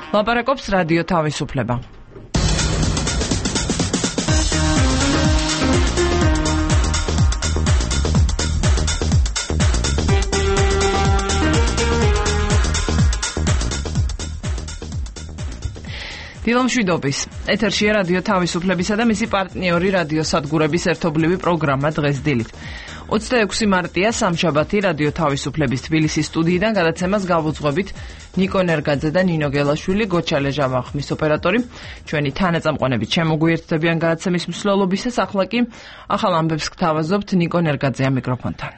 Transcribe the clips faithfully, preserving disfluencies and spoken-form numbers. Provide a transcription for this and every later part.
ლაპარაკობს რადიო თავისუფლება. დილომშვიდობის. ეთერშია რადიო თავისუფლებისა და მისი პარტნიორი რადიო სადგურების ერთობლივი პროგრამა დღეს დილით. ოცდაექვსი მარტია სამშაბათი რადიო თავისუფლების თბილისის სტუდიიდან გადაცემას გავუძღვებით ნიკო ნერგაძე და ნინო გელაშვილი, გოჩალე ჟამახმის ოპერატორი. ჩვენი თანაწამყვანებით შემოგვიერთდებიან გადაცემის მსვლელობისას. ახლა კი ახალ ამბებს გთავაზობთ ნიკო ნერგაძეა მიკროფონთან.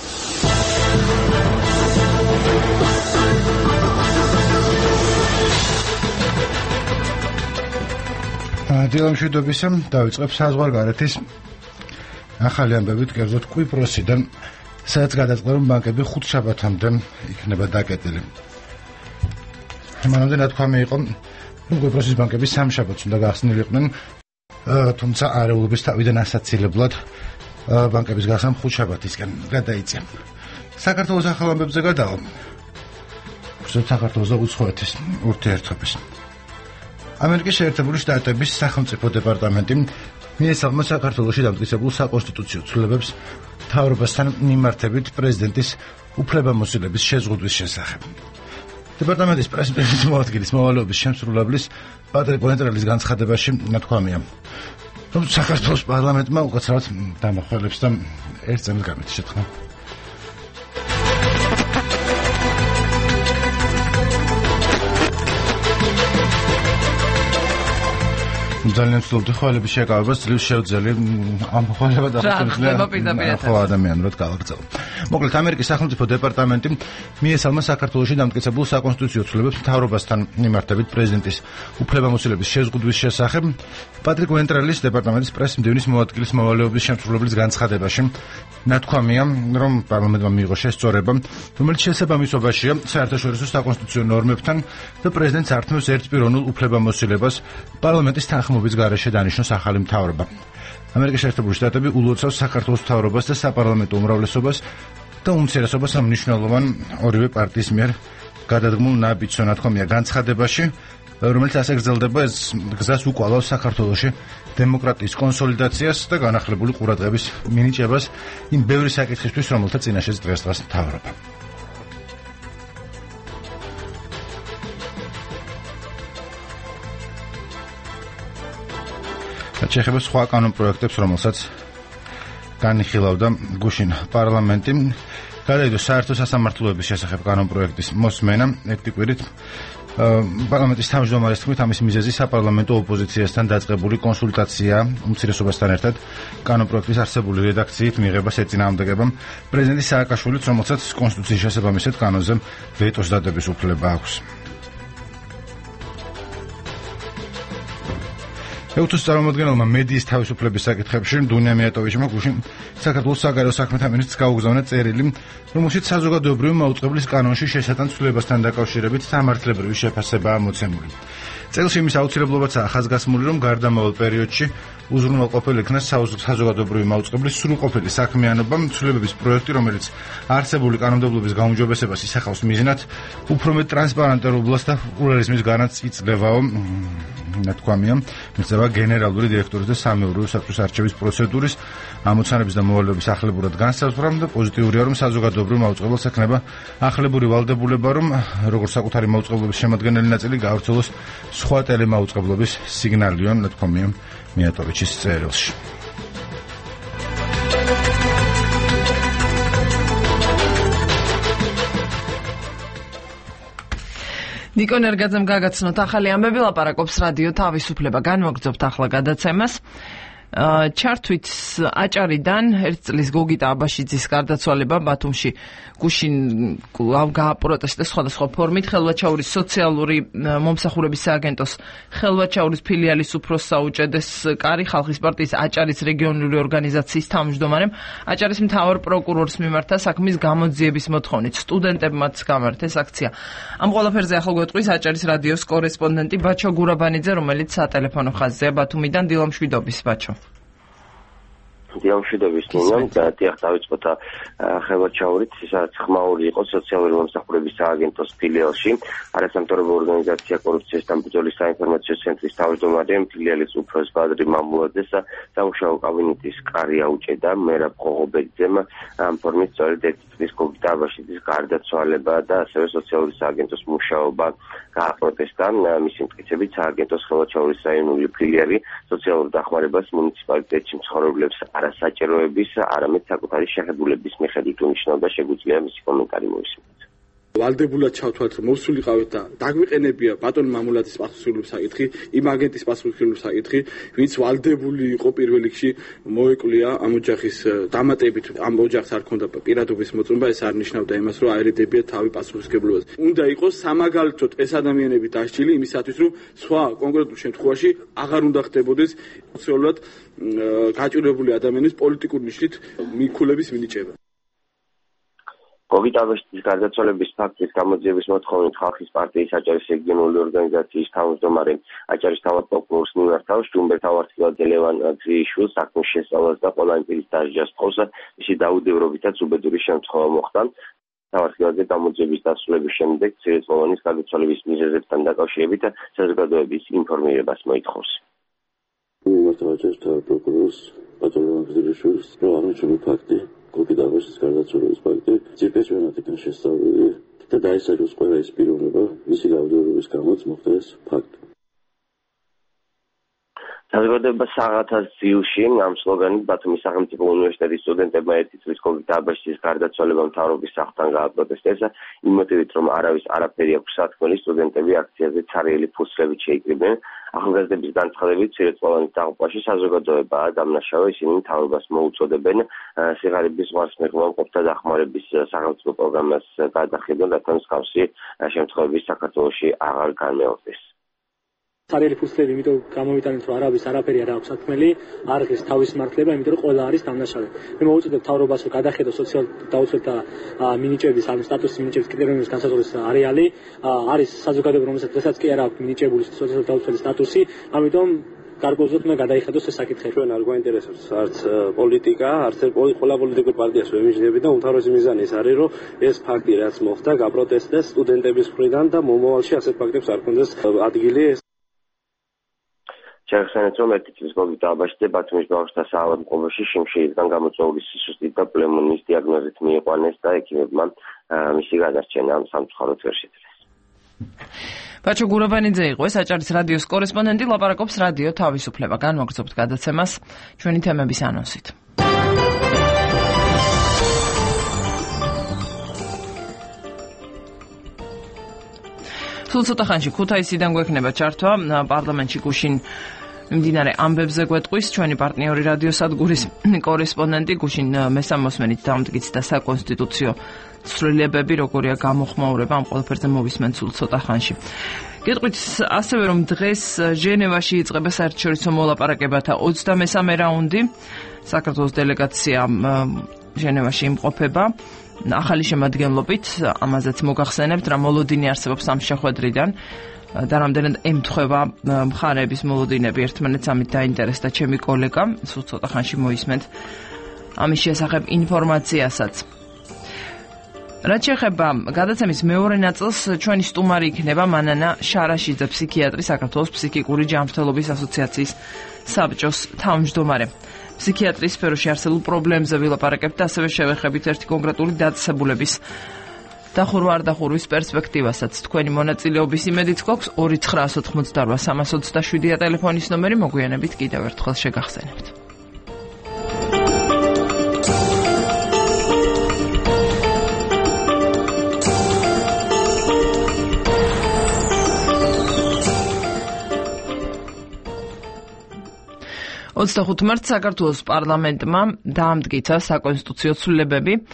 დილომშვიდობისა, დავიწყებ საზღვარგარეთის ახალი ამბებით, კერძოდ კვიპროსიდან, სადაც გადაწყდა, რომ ბანკები ხუთ შაბათამდე იქნება დაკეტილი. მანამდე ნათქვამი იყო, რომ კვიპროსის ბანკები სამშაბათს უნდა გახსნილიყვნენ, თუმცა არეულობის თავიდან ასაცილებლად ბანკების გახსნა ხუთ შაბათისკენ გადაიწია. საქართველოს ახალ ამბებზე გადავალ. საქართველოს და უცხოეთის ურთიერთობის. ამერიკის შეერთებული შტატების სახელმწიფო დეპარტამენტი მიესალმა საქართველოში დამტკიცებულ საკონსტიტუციო ცვლილებებს მთავრობასთან მიმართებით პრეზიდენტის უფლებამოსილების შეზღუდვის შესახებ. დეპარტამენტის პრესის მოადგილის მოვალეობის შემსრულებლის პატრიკ ვენტრელის განცხადებაში ნათქვამია, რომ საქართველოს პარლამენტმა უკაცრავად დამახვალებს და ერთ წელს გამეთ შეთქმა. ძალიან ვცდილობდი ხვალების შეკავებას ძლივს შევძელი ამ ხვალება და ხო ადამიანურად გავაგრძელო. მოკლედ ამერიკის სახელმწიფო დეპარტამენტი მიესალმა საქართველოში დამტკიცებულ საკონსტიტუციო ცვლილებებს მთავრობასთან მიმართებით პრეზიდენტის უფლებამოსილების შეზღუდვის შესახებ პატრიკ ვენტრელის დეპარტამენტის პრესმდივნის მოადგილის მოვალეობის შემსრულებლის განცხადებაში ნათქვამია, რომ პარლამენტმა მიიღო შესწორება, რომელიც შესაბამისობაშია საერთაშორისო საკონსტიტუციო ნორმებთან და პრეზიდენტს ართმევს ერთპიროვნულ უფლებამოსილებას პარლამენტის თანხმობის გარეშე დანიშნოს ახალი მთავრობა. ამერიკის შეერთებული შტატები ულოცავს საქართველოს მთავრობას და საპარლამენტო უმრავლესობას და უმცირესობას ამ მნიშვნელოვან ორივე პარტიის მიერ გადადგმულ ნაბიჯს ნათქვამია განცხადებაში, რომელიც ასე გრძელდება, ეს გზას უკვალავს საქართველოში დემოკრატიის კონსოლიდაციას და განახლებული ყურადღების მინიჭებას იმ ბევრი საკითხისთვის, რომელთა წინაშეც დღესდღეს მთავრობა. შეეხება სხვა კანონპროექტებს, რომელსაც განიხილავდა გუშინ პარლამენტი. გადაიდო საერთო სასამართლოების შესახებ კანონპროექტის მოსმენა, ერთი კვირით პარლამენტის თავმჯდომარის თქმით, ამის მიზეზი საპარლამენტო ოპოზიციასთან დაწყებული კონსულტაცია უმცირესობასთან ერთად კანონპროექტის არსებული რედაქციით მიღებას ეწინააღმდეგება პრეზიდენტის სააკაშვილიც, რომელსაც კონსტიტუციის შესაბამისად კანონზე ვეტოს დადების უფლება აქვს. ეუთოს წარმომადგენელმა მედიის თავისუფლების საკითხებში დუნია მიატოვიჩმა გუშინ საქართველოს საგარეო საქმეთა მინისტრს გაუგზავნა წერილი, რომელშიც საზოგადოებრივი მაუწყებლის კანონში შესატან ცვლილებასთან დაკავშირებით სამართლებრივი შეფასებაა მოცემული. წერილში იმის აუცილებლობაცაა ხაზგასმული, რომ გარდამავალ პერიოდში უზრუნველყოფილი იქნას საზოგადოებრივი მაუწყებლის სრულყოფილი საქმიანობა, ცვლილებების პროექტი, რომელიც არსებული კანონმდებლობის გაუმჯობესებას ისახავს მიზნად, უფრო მეტ ტრანსპარენტულობას და პლურალიზმის გარანტს იძლევაო, ნათქვამია, მისცემა გენერალური დირექტორის და სამეურვეო საბჭოს არჩევის პროცედურის ამოცანების და მოვალეობის ახლებურად განსაზღვრა და პოზიტიურია, რომ საზოგადოებრივ მაუწყებელს ექნება ახლებური ვალდებულება, რომ როგორც საკუთარი მაუწყებლობის შემადგენელი ნაწილი გავრცელოს სხვა ტელემაუწყებლობის სიგნალიო, ნათქვამია მიატოვიჩის წერილში. ნიკო ნერგაძემ გაგაცნოთ ახალი ამბები, ლაპარაკობს რადიო თავისუფლება. განვაგრძობთ ახლა გადაცემას. ჩართვით აჭარიდან ერთ წლის გოგიტა აბაშიძის გარდაცვალება ბათუმში გუშინ გააპროტესტეს სხვადასხვა ფორმით. ხელვაჩაურის სოციალური მომსახურების სააგენტოს ხელვაჩაურის ფილიალის უფროს საუჭედეს კარი, ხალხის პარტიის აჭარის რეგიონული ორგანიზაციის თავმჯდომარემ აჭარის მთავარ პროკურორს მიმართა საქმის გამოძიების მოთხოვნით. სტუდენტებმაც გამართეს აქცია. ამ ყველაფერზე ახლა გვეტყვის აჭარის რადიოს კორესპონდენტი ბაჩო გურაბანიძე, რომელიც სატელეფონო ხაზზეა ბათუმიდან. დილომშვიდობის, ბაჩო. დიამშვიდობის ნინო და დიახ დავიწყოთ ხელმოჩაურით ისაც ხმაური იყო სოციალური მომსახურების სააგენტოს ფილიალში არასამთავრობო ორგანიზაცია კორუფციის დამბრძოლის საინფორმაციო ცენტრის თავმჯდომარე ფილიალის უფროს ბადრი მამულაძეს სამუშაო კაბინეტის კარი აუჭედა მერაბ ღოღობეძემ ამ ფორმით სწორედ ერთი წლის გოგიტა აბაშიძის გარდაცვალება და ასევე სოციალური სააგენტოს მუშაობა გააპროტესტა მისი მტკიცებით სააგენტოს ხელმოჩაურის რაიონული ფილიალი სოციალურ დახმარებას მუნიციპალიტეტში მცხოვრებლებს არასაჭიროების, არამედ საკუთარი შეხედულების მიხედვით უნიშნავდა, შეგვიძლია მისი კომენტარი მოვისმინოთ. ვალდებულად ჩავთვალთ, რომ მოვსულიყავით და დაგვიყენებია ბატონ მამულაძის პასუხისმგებლობის საკითხი, იმ აგენტის პასუხისმგებლობის საკითხი, ვინც ვალდებული იყო პირველ რიგში მოეკლია ამ ოჯახის დამატებით, ამ ოჯახს არ ქონდა პირადობის მოწმობა, ეს არ ნიშნავდა იმას, რომ აერედებია თავი პასუხისმგებლობას. უნდა იყოს სამაგალითოდ ეს ადამიანები დასჯილი იმისათვის, რომ სხვა კონკრეტულ შემთხვევაში აღარ უნდა ხდებოდეს სოციალურად გაჭირვებული ადამიანის პოლიტიკური ნიშნით მიქულების მინიჭება. გოგიტა აბაშიძის გარდაცვალების ფაქტის გამოძიების მოთხოვნით ხალხის პარტიის აჭარის რეგიონული ორგანიზაციის თავმჯდომარე აჭარის თავად პროკურორს მიმართავს ჯუმბერ თავმჯდომარე ლევან ძიიშვილს საქმის შესწავლას და ყველა იმპირის დასჯას თხოვს მისი დაუდევრობითაც უბედური შემთხვევა მოხდა. თავმჯდომარე გამოძიების დასრულების შემდეგ ცირეწლოვანის გარდაცვალების მიზეზებთან დაკავშირებით საზოგადოების ინფორმირებას მოითხოვს. მიმართავს პროკურორს ბატონ ლევან ძიიშვილს რომ აღმოჩნდა ფაქტი გოგიტა აბაშიძის გარდაცვალების ფაქტი ძირფესვენათიდან შესწავლილი და დაისაჯოს ყველა ის პიროვნება, მისი დაუდევრობის გამოც მოხდა ეს ფაქტი. საზოგადოება საღათას ძიუში ამ სლოგანით ბათუმის სახელმწიფო უნივერსიტეტის სტუდენტებმა ერთი წლის გოგიტა აბაშიძის გარდაცვალება მთავრობის სახლთან გააპროტესტეს იმ მოტივით, რომ არავის არაფერი აქვს სათქმელი, სტუდენტები აქციაზე ცარიელი ფურცლებით შეიკრიბნენ. ახალგაზრდების განცხადებით ცირეწლოვანის დაღუპვაში საზოგადოებაა დამნაშავე, ისინი მთავრობას მოუწოდებენ სიღარიბის ზღვარს მიღმავყოფთა დახმარების სახელმწიფო პროგრამას გადახედონ, რათა მსგავსი შემთხვევები საქართველოში აღარ განმეორდეს. ცარიელი ფურცლები იმიტომ გამოვიტანეთ, რომ არავის არაფერი არ აქვს სათქმელი, არ არის თავის მართლება, იმიტომ რომ ყველა არის დამნაშავე. მე მოუწოდებ მთავრობას, რომ გადახედოს სოციალურ დაუცველთა მინიჭების, ანუ სტატუსის მინიჭების კრიტერიუმის განსაზღვრის არეალი, არის საზოგადოება, რომელსაც დღესაც კი არ აქვს მინიჭებული სოციალურ დაუცველის სტატუსი, ამიტომ გარკვეულწილად უნდა გადაიხედოს ეს საკითხი. ჩვენ არ გვაინტერესებს არც პოლიტიკა, არც ყველა პოლიტიკურ პარტიას ვემიჯნები და უმთავრესი მიზანი ეს არის, რომ ეს ფაქტი რაც მოხდა, გაპროტესტდეს სტუდენტების მხრიდან და მომავალში ასეთ ფაქტებს არ ქონდეს ადგილი. შეგახსენეთ, რომ ერთი წლის გოგიტა აბაშიძე ბათუმის ბავშვთა საავადმყოფოში შიმშილიდან გამოწვეული სისუსტით და პნევმონიის დიაგნოზით მიიყვანეს და ექიმებმა მისი გადარჩენა სამწუხაროდ ვერ შეძლეს. ბაჩო გურაბანიძე იყო ეს აჭარის რადიოს კორესპონდენტი, ლაპარაკობს რადიო თავისუფლება. განვაგრძობთ გადაცემას ჩვენი თემების ანონსით. სულ ცოტა ხანში ქუთაისიდან გვექნება ჩართვა პარლამენტში გუშინ მიმდინარე ამბებზე გვეტყვის ჩვენი პარტნიორი რადიოსადგურის კორესპონდენტი გუშინ მესამოსმენით დამტკიცდა საკონსტიტუციო ცვლილებები, როგორია გამოხმაურება, ამ ყველაფერზე მოვისმენთ სულ ცოტა ხანში. გეტყვით ასევე, რომ დღეს ჟენევაში იწყება საერთაშორისო მოლაპარაკებათა ოცდამესამე რაუნდი. საქართველოს დელეგაცია ჟენევაში იმყოფება ახალი შემადგენლობით, ამაზეც მოგახსენებთ, რა მოლოდინი არსებობს ამ შეხვედრიდან და რამდენად ემთხვევა მხარეების მოლოდინები ერთმანეთს, ამით დაინტერესდა ჩემი კოლეგა, სულ ცოტა ხანში მოისმენთ ამის შესახებ ინფორმაციასაც. რაც შეეხება გადაცემის მეორე ნაწილს, ჩვენი სტუმარი იქნება მანანა შარაშიძე, ფსიქიატრი, საქართველოს ფსიქიკური ჯანმრთელობის ასოციაციის საბჭოს თავმჯდომარე. ფსიქიატრის სფეროში არსებულ პრობლემებზე ვილაპარაკებთ, ასევე შევეხებით ერთი კონკრეტული დაწესებულების დახურვა არ დახურვის პერსპექტივასაც. თქვენი მონაწილეობის იმედიც გვაქვს ორი ცხრა ოთხმოცდარვა სამას ოცდაშვიდია ტელეფონის ნომერი, მოგვიანებით კიდევ ერთხელ შეგახსენებთ. ოცდახუთი მარტს საქართველოს პარლამენტმა დაამტკიცა საკონსტიტუციო ცვლილებები,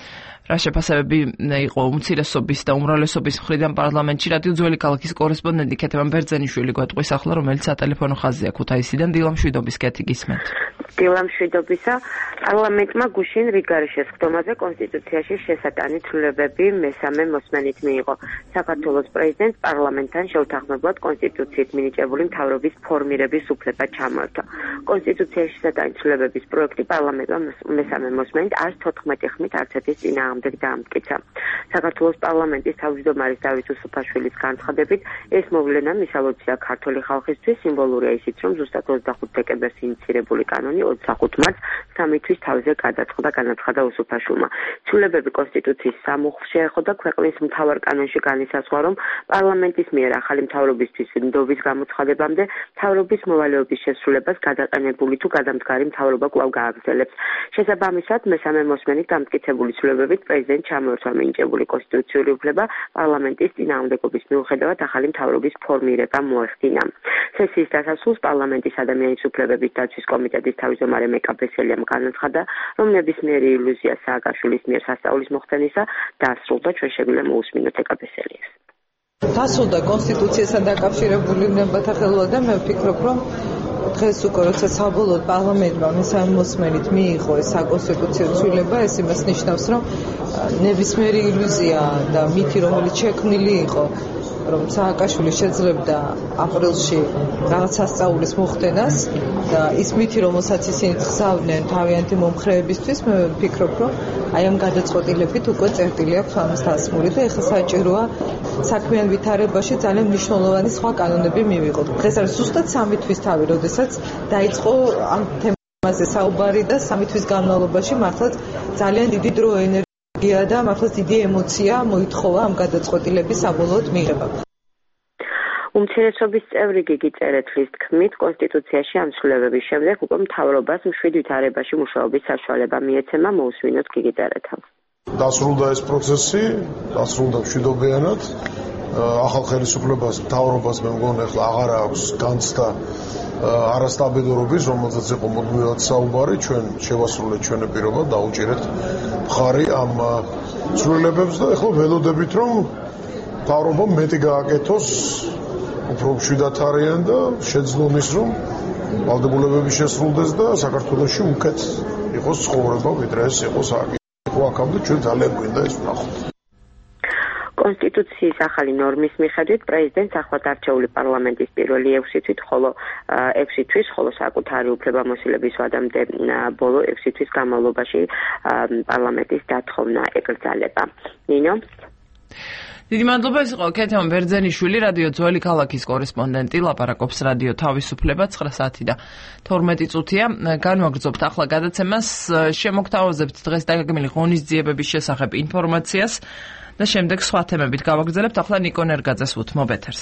რა შეფასებები იყო უმცირესობის და უმრავლესობის მხრიდან პარლამენტში. რადიო ძველი ქალაქის კორესპონდენტი ქეთევან ბერძენიშვილი გვეტყვის ახლა, რომელიც სატელეფონო ხაზია ქუთაისიდან. დილამშვიდობის კეთი გისმენთ. დილამშვიდობისა. პარლამენტმა გუშინ რიგარიშეს ხდომაზე კონსტიტუციაში შესატანი ცვლილებები მესამე მოსმენით მიიღო. საქართველოს პრეზიდენტს პარლამენტთან შეუთანხმებლად კონსტიტუციით მინიჭებული მთავრობის ფორმირების უფლება ჩამოერთვა. კონსტიტუციაში შესატანი ცვლილებების პროექტი პარლამენტმა მესამე მოსმენით არც თოთხმეტი ხმით არც ერთის წინააღმდეგ დაამტკიცა. საქართველოს პარლამენტის თავმჯდომარის დავით უსუფაშვილის განცხადებით, ეს მოვლენა მისალოცია ქართული ხალხისთვის, სიმბოლურია ისიც, რომ ზუსტად ოცდახუთ დეკემბერს ინიცირებული კანონი ოცდახუთ მარტს სამი თვის თავზე გადაწყდა განაცხადა უსუფაშვილმა. ცვლილებები კონსტიტუციის სამუხლს შეეხო და ქვეყნის მთავარ კანონში განისაზღვრა, რომ პარლამენტის მიერ ახალი მთავრობისთვის ნდობის გამოცხადებამდე მთავრობის მოვალეობის შესრულებას გადაყენებული თუ გადამდგარი მთავრობა კვლავ გააგრძელებს. შესაბამისად, მესამე მოსმენით დამტკიცებული ცვლილებებით პრეზიდენტს ჩამოერთვა მინიჭებული კონსტიტუციური უფლება პარლამენტის წინააღმდეგობის მიუხედავად ახალი მთავრობის ფორმირება მოეხდინა. სესიის დასასრულს პარლამენტის ადამიანის უფლებების დაცვის კომიტეტის თავმჯდომარე მეკაბესელიამ განაცხადა, რომ ნებისმიერი ილუზია სააკაშვილის მიერ სასწაულის მოხდენისა დასრულდა. ჩვენ შეგვიძლია მოусმინოთ ეკაბესელიას. დასრულდა კონსტიტუციასთან დაკავშირებული ნებათა ხელვა და მე ვფიქრობ, რომ დღეს უკვე როცა საბოლოოდ პარლამენტმა მესამე მოსმენით მიიღო ეს საკონსტიტუციო ცვლილება, ეს იმას ნიშნავს, რომ ნებისმიერი ილუზია და მითი, რომელიც შექმნილი იყო, რომ სააკაშვილი შეძლებდა აპრილში რაღაც სასწაულის მოხდენას და ის მითი, რომელსაც ისინი ხსავდნენ თავიანთი მომხრეებისთვის, მე ვფიქრობ, რომ აი ამ გადაწყვეტილებით უკვე წერტილი აქვს ამის დასმული და ეხლა საჭიროა საქმიან ვითარებაში ძალიან მნიშვნელოვანი სხვა კანონები მივიღოთ. დღეს არის ზუსტად სამი თვის თავი, როდესაც დაიწყო ამ თემაზე საუბარი და სამი თვის განმავლობაში მართლაც ძალიან დიდი დრო ენერგია და მართლაც დიდი ემოცია მოითხოვა ამ გადაწყვეტილების საბოლოოდ მიღება. უმცირესობის წევრი გიგი წერეთლის თქმით, კონსტიტუციაში ამ ცვლილებების შემდეგ უკვე მთავრობას მშვიდ ვითარებაში მუშაობის საშუალება მიეცემა. მოусმინოთ გიგი წერეთელს. დასრულდა ეს პროცესი, დასრულდა მშვიდობიანად. ახალ ხელისუფლებას, მთავრობას მე მგონი ახლა აღარ აქვს განცდა არასტაბილურობის, რომელზეც იყო მუდმივად საუბარი. ჩვენ შევასრულეთ ჩვენი პირობა, დაუჭირეთ მხარი ამ ცვლილებებს და ახლა ველოდებით, რომ მთავრობამ მეტი გააკეთოს, უფრო მშვიდად არიან და შეძლონ ის, რომ ვალდებულებები შესრულდეს და საქართველოში უკეთ იყოს ცხოვრება, ვიდრე ეს იყო სააკი. აქამდე ჩვენ ძალიან გვინდა ეს ვნახოთ. კონსტიტუციის ახალი ნორმის მიხედვით პრეზიდენტს ახლად არჩეული პარლამენტის პირველი ექვსი თვით, ხოლო ექვსი თვის, ხოლო საკუთარი უფლებამოსილების ვადამდე ბოლო ექვსი თვის განმავლობაში პარლამენტის დათხოვნა ეკრძალება. ნინო? დიდი მადლობა. ეს იყო ქეთევან ბერძენიშვილი, რადიო ძველი ქალაქის კორესპონდენტი, ლაპარაკობს რადიო თავისუფლება. ცხრა საათი და თორმეტი წუთია. განვაგრძობთ ახლა გადაცემას, შემოგთავაზებთ დღეს დაგეგმილი ღონისძიებების შესახებ ინფორმაციას და შემდეგ სხვა თემებით გავაგრძელებთ. ახლა ნიკო ნერგაძეს უთმობ ეთერს.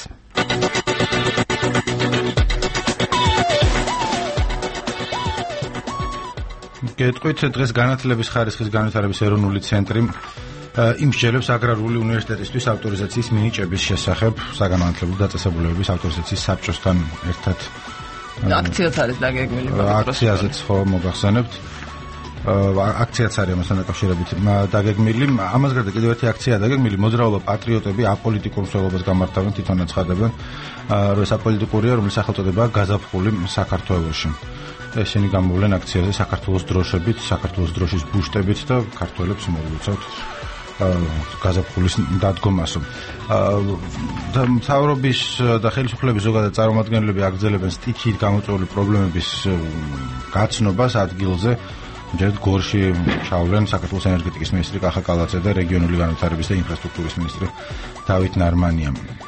გეტყვით, დღეს განათლების ხარისხის განვითარების ეროვნული ცენტრი იმსჯელებს აგრარული უნივერსიტეტისთვის ავტორიზაციის მინიჭების შესახებ საგანმანათლებლო დაწესებულებების ავტორიზაციის საბჭოსთან ერთად. აქციაც არის დაგეგმილი. აქციაზეც ხო მოგახსენებთ. აქციაც არის ამასთან დაკავშირებით დაგეგმილი. ამას გარდა კიდევ ერთი აქცია დაგეგმილი. მოძრაობა პატრიოტები აპოლიტიკურ მსვლელობას გამართავენ, თვითონ აცხადებენ, რომ ეს აპოლიტიკურია, რომლის სახელწოდებაა გაზაფხული საქართველოში. ესენი გამოვლენ აქციაზე საქართველოს დროშებით, საქართველოს დროშის ბუშტებით და ქართველებს მოულოცავთ გაზაფხულის დადგომასო. და მთავრობის და ხელისუფლების ზოგადად წარმომადგენლები აგრძელებენ სტიქიით გამოწვეული პრობლემების გაცნობას ადგილზე. ჯერ გორში ჩავლენ საქართველოს ენერგეტიკის მინისტრი კახა კალაძე და რეგიონული განვითარების და ინფრასტრუქტურის მინისტრი დავით ნარმანია.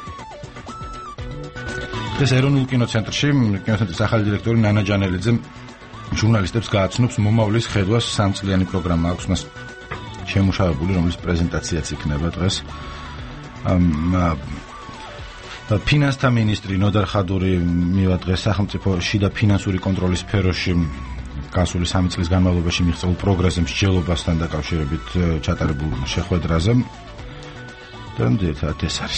ეს ეროვნულ კინოცენტრში კინოცენტრის ახალი დირექტორი ნანა ჯანელიძე ჟურნალისტებს გააცნობს მომავლის ხედვას. სამწლიანი პროგრამა აქვს მას შემუშავებული, რომლის პრეზენტაციაც იქნება დღეს. ფინანსთა მინისტრი ნოდარ ხადური მივა დღეს სახელმწიფო შიდა ფინანსური კონტროლის სფეროში გასული სამი წლის განმავლობაში მიღწეულ პროგრესზე მსჯელობასთან დაკავშირებით ჩატარებულ შეხვედრაზე. და ერთად ეს არის.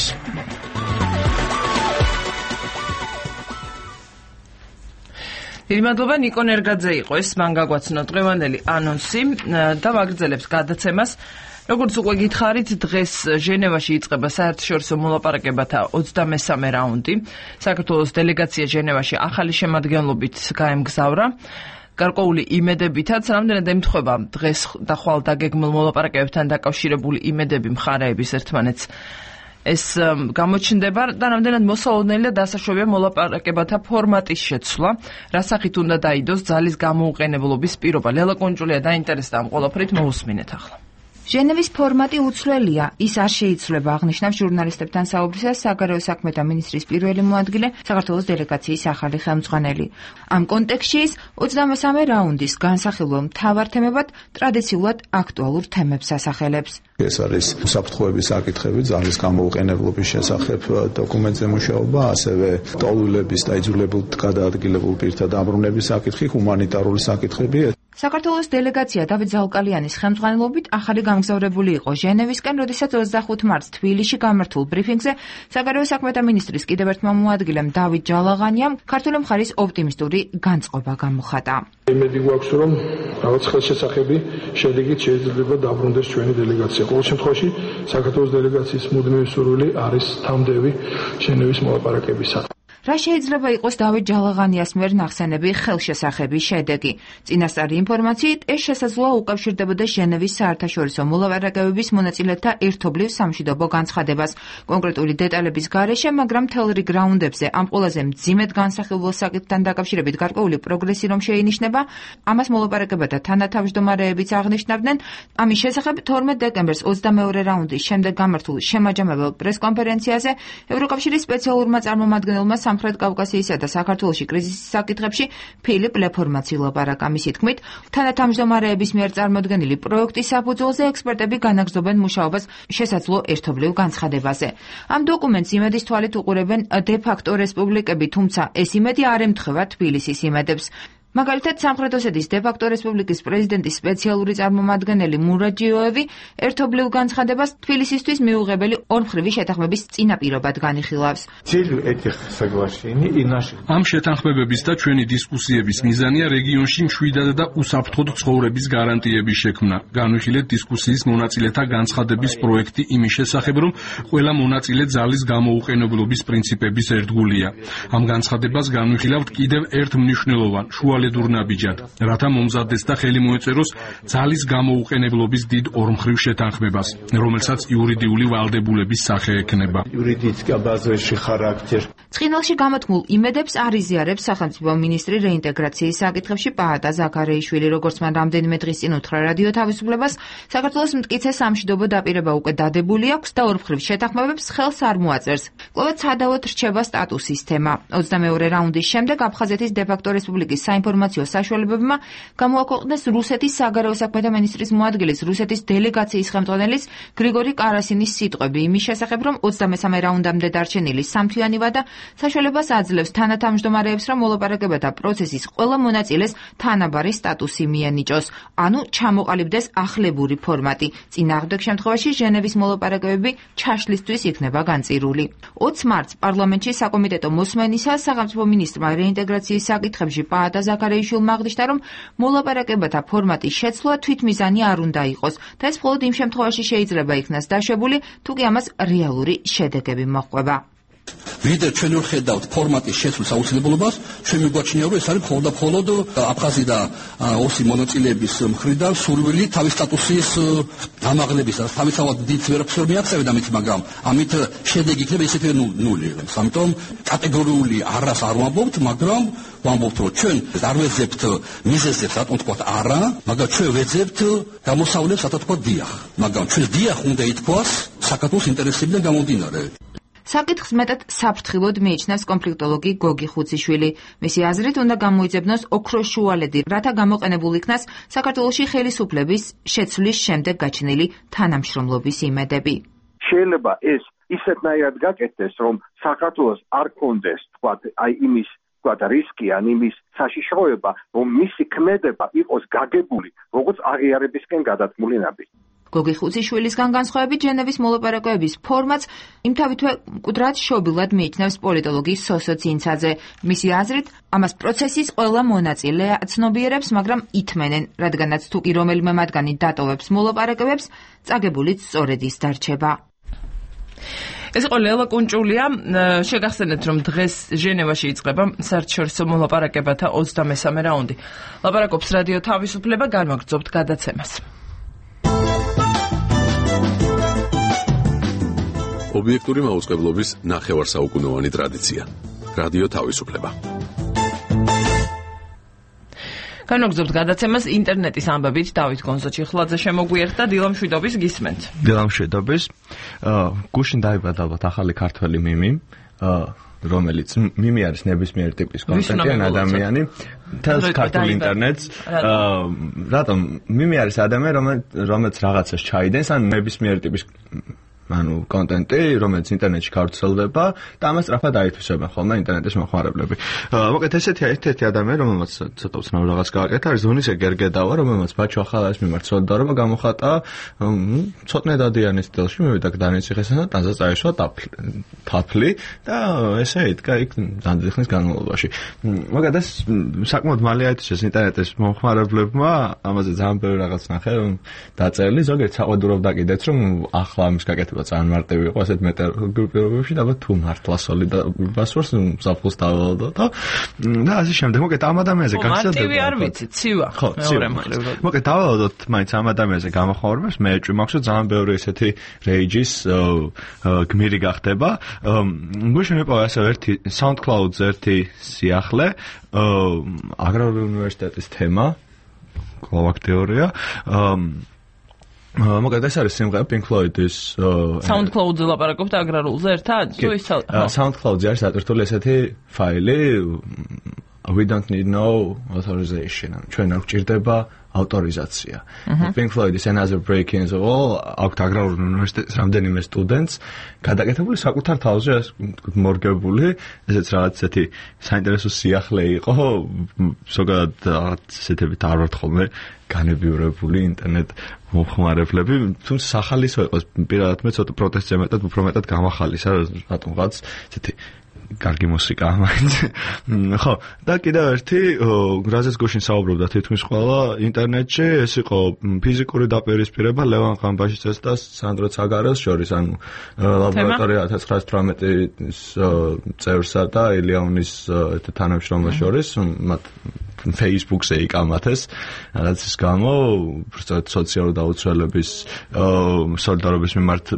დიდი მადლობა. ნიკო ნერგაძე იყო ეს, მან გაგვაცნო დღევანდელი ანონსი და ვაგრძელებს გადაცემას. როგორც უკვე გითხარით, დღეს ჟენევაში იწყება საერთაშორისო მოლაპარაკებათა ოცდამესამე რაუნდი. საქართველოს დელეგაცია ჟენევაში ახალი შემადგენლობით გაემგზავრა. გარკვეული იმედებითაც, რამდენად ემთხვევა დღეს და ხვალ დაგეგმილ მოლაპარაკებებთან დაკავშირებული იმედები მხარეების ერთმანეთს ეს გამოჩნდება და რამდენად მოსალოდნელი და დასაშვებია მოლაპარაკებათა ფორმატის შეცვლა, რა სახით უნდა დაიდოს ძალის გამოუყენებლობის პირობა. ლელა კონჭულია დაინტერესდა ამ ყველაფრით, მოусმინეთ ახლა. ჟენევის ფორმატი უცვლელია, ის არ შეიცვლება, აღნიშნავს ჟურნალისტებთან საუბრისას საგარეო საქმეთა მინისტრის პირველი მოადგილე, საქართველოს დელეგაციის ახალი ხელმძღვანელი. ამ კონტექსტში ის ოცდამესამე რაუნდის განსახილველ მთავარ თემებად ტრადიციულად აქტუალურ თემებს ასახელებს. ეს არის უსაფრთხოების საკითხები, ძალის გამოუყენებლობის შესახებ დოკუმენტზე მუშაობა, ასევე ტოლულების და იძულებულ გადაადგილებულ პირთა დაბრუნების საკითხი, ჰუმანიტარული საკითხები. საქართველოს დელეგაცია დავით ზალკალიანის ხელმძღვანელობით ახალი გამგზავრებული იყო ჟენევისკენ, როდესაც ოცდახუთი მარტს თბილისში გამართულ ბრიფინგზე საგარეო საქმეთა მინისტრის კიდევ ერთმა მოადგილემ დავით ჯალაღანიამ ქართული მხარის ოპტიმისტური განწყობა გამოხატა. იმედი გვაქვს, რომ რაღაც ხელშესახები შედეგით შეიძლება დაბრუნდეს ჩვენი დელეგაცია. ყოველ შემთხვევაში საქართველოს დელეგაციის მუდმივი სურვილი არის თამდევი ჟენევის მოლაპარაკებისა. რა შეიძლება იყოს დავით ჯალაღანიას მიერ ნახსენები ხელშესახების შედეგი? წინასწარი ინფორმაციით, ეს შესაძლოა უკავშირდებოდა ჟენევის საერთაშორისო მოლაპარაკებების მონაწილეთა ერთობლივ სამშვიდობო განცხადებას. კონკრეტული დეტალების გარეშე, მაგრამ მთელ რიგ რაუნდებზე ამ ყველაზე მძიმედ განსახილველ საკითხთან დაკავშირებით გარკვეული პროგრესი რომ შეინიშნება, ამას მოლაპარაკებათა თანათავმჯდომარეებიც აღნიშნავდნენ. ამის შესახებ თორმეტ დეკემბერს ოცდამეორე რაუნდის შემდეგ გამართულ შემაჯამებელ პრესკონფერენციაზე ევროკავშირის სპეციალურმა წარმომადგენელმა სამხრეთ კავკასიისა და საქართველოში კრიზისის საკითხებში ფილიპ ლეფორმაც ილაპარაკა. მისი თქმით, თანათავმჯდომარეების მიერ წარმოდგენილი პროექტის საფუძველზე ექსპერტები განაგრძობენ მუშაობას შესაძლო ერთობლივ განცხადებაზე. ამ დოკუმენტს იმედის თვალით უყურებენ დე-ფაქტო რესპუბლიკები, თუმცა ეს იმედი არ ემთხვევა თბილისის იმედებს. მაგალითად, სამხრეთ ოსეთის დე-ფაქტო რესპუბლიკის პრეზიდენტის სპეციალური წარმომადგენელი მურაჯიოევი ერთობლივ განცხადებას თბილისისთვის მიუღებელი ორმხრივი შეთანხმების წინაპირობად განიხილავს. ამ შეთანხმებების და ჩვენი დისკუსიების მიზანია რეგიონში მშვიდად და უსაფრთხოდ ცხოვრების გარანტიების შექმნა. განვიხილეთ დისკუსიის მონაწილეთა განცხადების პროექტი იმის შესახებ, რომ ყველა მონაწილე ძალის გამოუყენებლობის პრინციპების ერთგულია. ამ განცხადებას განვიხილავთ კიდევ ერთ მნიშვნელოვან შუალედურ ნაბიჯად, რათა მომზადდეს და ხელი მოეწეროს ძალის გამოუყენებლობის დიდ ორმხრივ შეთანხმებას, რომელსაც იურიდიული ვალდებულების სახე ექნება. ცხინვალში გამოთქმულ იმედებს არ იზიარებს სახელმწიფო მინისტრი რეინტეგრაციის საკითხებში პაატა ზაქარეიშვილი, როგორც მან რამდენიმე დღის წინ უთხრა რადიო თავისუფლებას, საქართველოს მტკიცე სამშვიდობო დაპირება უკვე დადებული აქვს და ორმხრივ შეთანხმებებს ხელს არ მოაწერს. კვლავ ცადავად რჩება სტატუსის თემა. ოცდამეორე რაუნდის შემდეგ აფხაზეთის დე-ფაქტო რესპუბლიკის საინფორმაციო საშუალებებმა გამოაქვეყნეს რუსეთის საგარეო საქმეთა მინისტრის მოადგილის რუსეთის დელეგაციის ხელმძღვანელის გრიგორი კარასინის სიტყვები იმის შესახებ, რომ ოცდამესამე რაუნდამდე დარჩენილი სამთვიანი ვადა საშუალებას აძლევს თანათავმჯდომარეებს, რომ მოლაპარაკებათა პროცესის ყველა მონაწილეს თანაბარი სტატუსი მიენიჭოს, ანუ ჩამოყალიბდეს ახლებური ფორმატი. წინააღმდეგ შემთხვევაში ჟენევის მოლაპარაკებები ჩაშლისთვის იქნება განწირული. ოცი მარტს პარლამენტში საკომიტეტო მოსმენისა სახელმწიფო მინისტრმა რეინტეგრაციის საკითხებში პაატა ზაქარეიშვილმა აღნიშნა, რომ მოლაპარაკებათა ფორმატის შეცვლა თვითმიზანი არ უნდა იყოს და ეს მხოლოდ იმ შემთხვევაში შეიძლება იქნას დაშვებული, თუ კი ამას რეალური შედეგები მოჰყვება. ვიდრე ჩვენ ვერ ხედავთ ფორმატის შეცვლის აუცილებლობას, ჩვენ მიგვაჩნია, რომ ეს არის მხოლოდ და მხოლოდ აფხაზი და ოსი მონაწილეების მხრიდან სურვილი თავის სტატუსის დამაღლების, თავისთავად დიდ ვერაფერს ვერ მიაღწევდა მით, მაგრამ ამით შედეგი იქნება ისეთი ნული. ამიტომ კატეგორიული არას არ ვამბობთ, მაგრამ ვამბობთ, რომ ჩვენ არ ვეძებთ მიზეზებს, რატომ თქვათ არა, მაგრამ ჩვენ ვეძებთ გამოსავლებს, რათა თქვათ დიახ. მაგრამ ჩვენ დიახ უნდა ითქვას საქართველოს ინტერესებიდან გამომდინარე. საკითხს მეტად საფრთხილოდ მიიჩნევს კონფლიქტოლოგი გოგი ხუციშვილი. მისი აზრით უნდა გამოიძებნოს ოქროს შუალედი, რათა გამოყენებულ იქნას საქართველოში ხელისუფლების შეცვლის შემდეგ გაჩნილი თანამშრომლობის იმედები. შეიძლება ეს ისეთნაირად გაკეთდეს, რომ საქართველოს არ კონდეს, თქვათ, აი იმის თქვათ რისკი ან იმის საშიშროება, რომ მისი ქმედება იყოს გაგებული, როგორც აღიარებისკენ გადათმული ნაბიჯი. გოგი ხუციშვილისგან განსხვავებით, ჟენევის მოლაპარაკებების ფორმატს იმთავითვე მკვდრად შობილად მიიჩნევს პოლიტოლოგი სოსო ცინცაძე. მისი აზრით, ამას პროცესის ყველა მონაწილე აცნობიერებს, მაგრამ ითმენენ, რადგანაც თუ კი რომელიმე მათგანი დატოვებს მოლაპარაკებებს, წაგებულიც სწორედ ის დარჩება. ეს იყო ლელა კუნჭულია. შეგახსენეთ, რომ დღეს ჟენევაში იწყება საერთაშორისო მოლაპარაკებათა ოცდამესამე რაუნდი. ლაპარაკობს რადიო თავისუფლება, განვაგრძობთ გადაცემას. ობიექტური მაუწყებლობის ნახევარსაუკუნოვანი ტრადიცია. რადიო თავისუფლება. განვაგრძობთ გადაცემას ინტერნეტის ამბებით. დავით გონზოჩიხლაძე შემოგვიერთდა. დილამ შვიდობის გისმენთ. დილამ შვიდობის. გუშინ დაიბადა ალბათ ახალი ქართველი მიმი, რომელიც მიმი არის ნებისმიერ ტიპის კონტენტიან ადამიანი. თელს ქართულ ინტერნეტს. რატომ მიმი არის ადამიანი, რომელიც რაღაცას ჩაიდენს, ან ნებისმიერ ტიპის ანუ კონტენტი, რომელიც ინტერნეტში გავრცელდება და ამას სწრაფად აითვისებენ ხოლმე ინტერნეტის მოხმარებლები. მოკლედ ესეთი ერთ-ერთი ადამიანი, რომელმაც ცოტა უცნაური რაღაც გააკეთა, არის ზონისე გერგედავა, რომელმაც ბაჩო ახალაის მიმართ სოლიდარობა გამოხატა ცოტნე დადიანის სტილში, მივიდა გდანიციხესთან და ტანზა წაეშვა თაფლი და ესე იდგა იქ ძალიან ხნის განმავლობაში. მოკლედ ეს საკმაოდ მალე აითვისეს ინტერნეტის მოხმარებლებმა, ამაზე ძალიან ბევრი რაღაც ნახე დაწერილი, ზოგიერთ საყვედურობდა კიდეც, რომ ახლა ამის გაკეთება ძალიან მარტივი იყო ასეთ მეტეოროლოგიურ პირობებში და თუ მართლა სოლიდარობას ვარს საფულს დავალდა და და ასე შემდეგ. მოკლედ ამ ადამიანზე გახსოვდება. მარტივი არ ვიცი, ცივა. ხო, ცივა. მოკლედ დავალდოთ მაინც ამ ადამიანზე გამოხმაურებას, მე ეჭვი მაქვს, რომ ძალიან ბევრი ესეთი რეიჯის გმირი გახდება. გუშინ მიპოვა ასე ერთი SoundCloud-ზე ერთი სიახლე, აგრარული უნივერსიტეტის თემა, კლავაკ თეორია. მოკლედ ეს არის სიმღერა Pink Floyd-ის SoundCloud-ზე ლაპარაკობთ აგრარულზე ერთად? თუ ის SoundCloud-ზე არის დატვირთული ესეთი ფაილი We don't need no authorization. ჩვენ არ გვჭირდება ავტორიზაცია. Pink Floyd-ის Another Break-in the Wall აქვთ აგრარული უნივერსიტეტის რამდენიმე სტუდენტს გადაკეთებული საკუთარ თავზე მორგებული, ესეც რაღაც ესეთი საინტერესო სიახლე იყო, ზოგადად რაღაც ესეთებით არ ვართ ხოლმე განებიურებული ინტერნეტ მოხმარებლები, თუმცა სახალისო იყოს პირადად მე ცოტა პროტესტზე მეტად უფრო მეტად გამახალისა, რატომღაც ესეთი კარგი მუსიკა მაინც. ხო, და კიდევ ერთი, რაზეც გუშინ საუბრობდა თითქმის ყველა ინტერნეტში, ეს იყო ფიზიკური დაპირისპირება ლევან ყამბაშიძეს და სანდრო ცაგარელს შორის, ანუ ლაბორატორია ათას ცხრაას თვრამეტის წევრსა და ილიაუნის თანამშრომელს შორის, მათ Facebook-ზე იკამათეს, რაც ის გამო, სოციალური დაუცველების სოლიდარობის მიმართ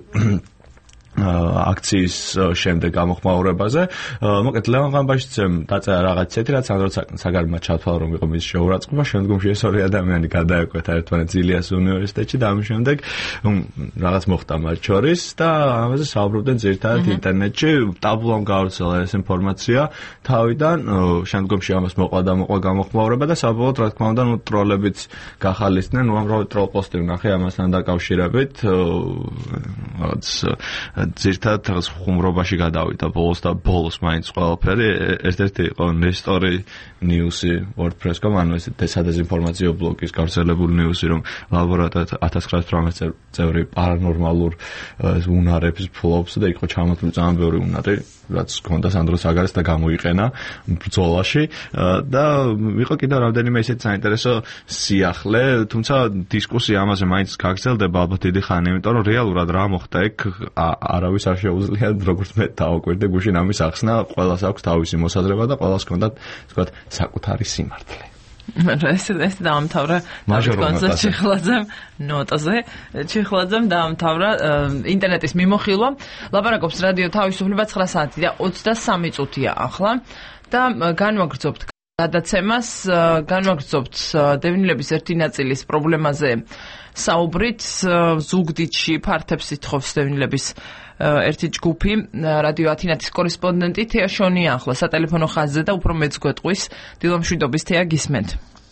აქციის შემდეგ გამოხმაურებაზე. მოკლედ ლევან ყამბაშიძემ დაწერა რაღაც ისეთი, რაც სანდრო ცაგარელმა ჩათვალა, რომ იყო მის შეურაცხყოფა, შემდგომში ეს ორი ადამიანი გადაეკვეთა ერთმანეთს ილიას უნივერსიტეტში და ამის შემდეგ რაღაც მოხდა მათ შორის და ამაზე საუბრობდნენ ძირითადად ინტერნეტში. ტაბულამ გავრცელა ეს ინფორმაცია თავიდან, შემდგომში ამას მოყვა და მოყვა გამოხმაურება და საბოლოოდ რა თქმა უნდა, ნუ ტროლებიც გახალისდნენ, ნუ ამრავი ტროლ პოსტი ვნახე ამასთან დაკავშირებით, რაღაც ძირთად რაღაც ხუმრობაში გადავიდა ბოლოს და ბოლოს მაინც ყველაფერი. ერთ-ერთი იყო ნესტორი ნიუსი WordPress კომ, ანუ ეს დეზინფორმაციო ბლოგის გავრცელებული ნიუსი, რომ ლაბორატორია ათას ცხრაას თვრამეტი წევრი პარანორმალურ უნარებს ფლობს და იყო ჩამოთვლილი ძალიან ბევრი უნარი, რაც ჰქონდა სანდრო ცაგარელს და გამოიყენა ბრძოლაში და იყო კიდევ რამდენიმე ისეთი საინტერესო სიახლე, თუმცა დისკუსია ამაზე მაინც გაგრძელდება ალბათ დიდი ხანი, იმიტომ რომ რეალურად რა მოხდა იქ არავის არ შეუძლია, როგორც მე დავაკვირდე გუშინ ამის ახსნა, ყველას აქვს თავისი მოსაზრება და ყველას ჰქონდა თქვათ საკუთარი სიმართლე. ეს ეს დაამთავრა კონცერტ ჩიხლაძემ ნოტაზე, ჩიხლაძემ დაამთავრა ინტერნეტის მიმოხილვა. ლაპარაკობს რადიო თავისუფლება ცხრა საათი და ოცდასამი წუთია ახლა და განვაგრძობთ გადაცემას, განვაგრძობთ დევნილების ერთი ნაწილის პრობლემაზე საუბრით. ზუგდიდში ფართებს ითხოვს დევნილების ერთი ჯგუფი, რადიო ათინათის კორესპონდენტი თეა შონია ახლა სატელეფონო ხაზზე და უფრო მეც გვეტყვის. დილამ შვიდობის თეა, გისმენთ.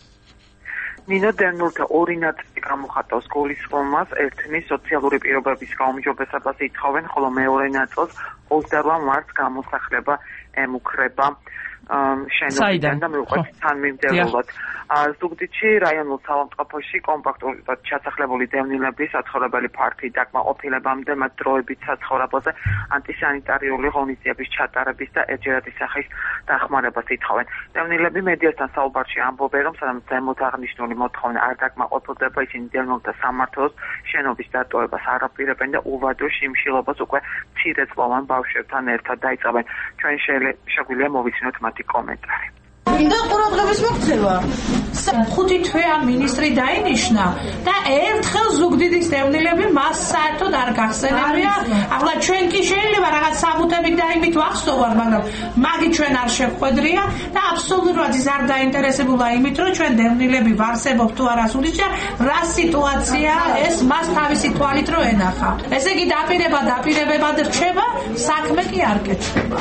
ნინო დევნილთა ორი ნაწილი გამოხატავს გულისხმობას, ერთნი სოციალური პირობების გაუმჯობესებას ითხოვენ, ხოლო მეორე ნაწილს ოცდარვა მარტს გამოსახლება ემუქრება. შენობიდან და მივყვეთ თანმიმდევრულად. ზუგდიდში რაიონულ საავადმყოფოში კომპაქტურად ჩასახლებული დევნილების საცხოვრებელი ფართი დაკმაყოფილებამდე მათ დროებით საცხოვრებელზე ანტისანიტარიული ღონისძიების ჩატარების და ეჯერადის სახის დახმარებას ითხოვენ. დევნილები მედიასთან საუბარში ამბობენ, რომ სანამ ზემოთ აღნიშნული მოთხოვნა არ დაკმაყოფილდება, ისინი დევნილთა სამმართველოს შენობის დატოვებას არ აპირებენ და უვადო შიმშილობას უკვე მცირეწლოვან ბავშვებთან ერთად დაიწყებენ. ჩვენ შეგვიძლია მოვიცნოთ მათი კომენტარი. მინდა ყურადღების მოქცევა. ხუთი თვე ამ მინისტრი დაინიშნა და ერთხელ ზუგდიდის დევნილები მას საერთოდ არ გახსენებია. ახლა ჩვენ კი შეიძლება რაღაც საბუთებით და იმით ვახსოვართ, მაგრამ მაგი ჩვენ არ შეხვედრია და აბსოლუტურად ის არ დაინტერესებულა იმით, რომ ჩვენ დევნილები ვარსებობ თუ არა სულიც და რა სიტუაცია ეს მას თავისი თვალით რო ენახა. ესე იგი დაპირება დაპირებებად რჩება, საქმე კი არ კეთდება.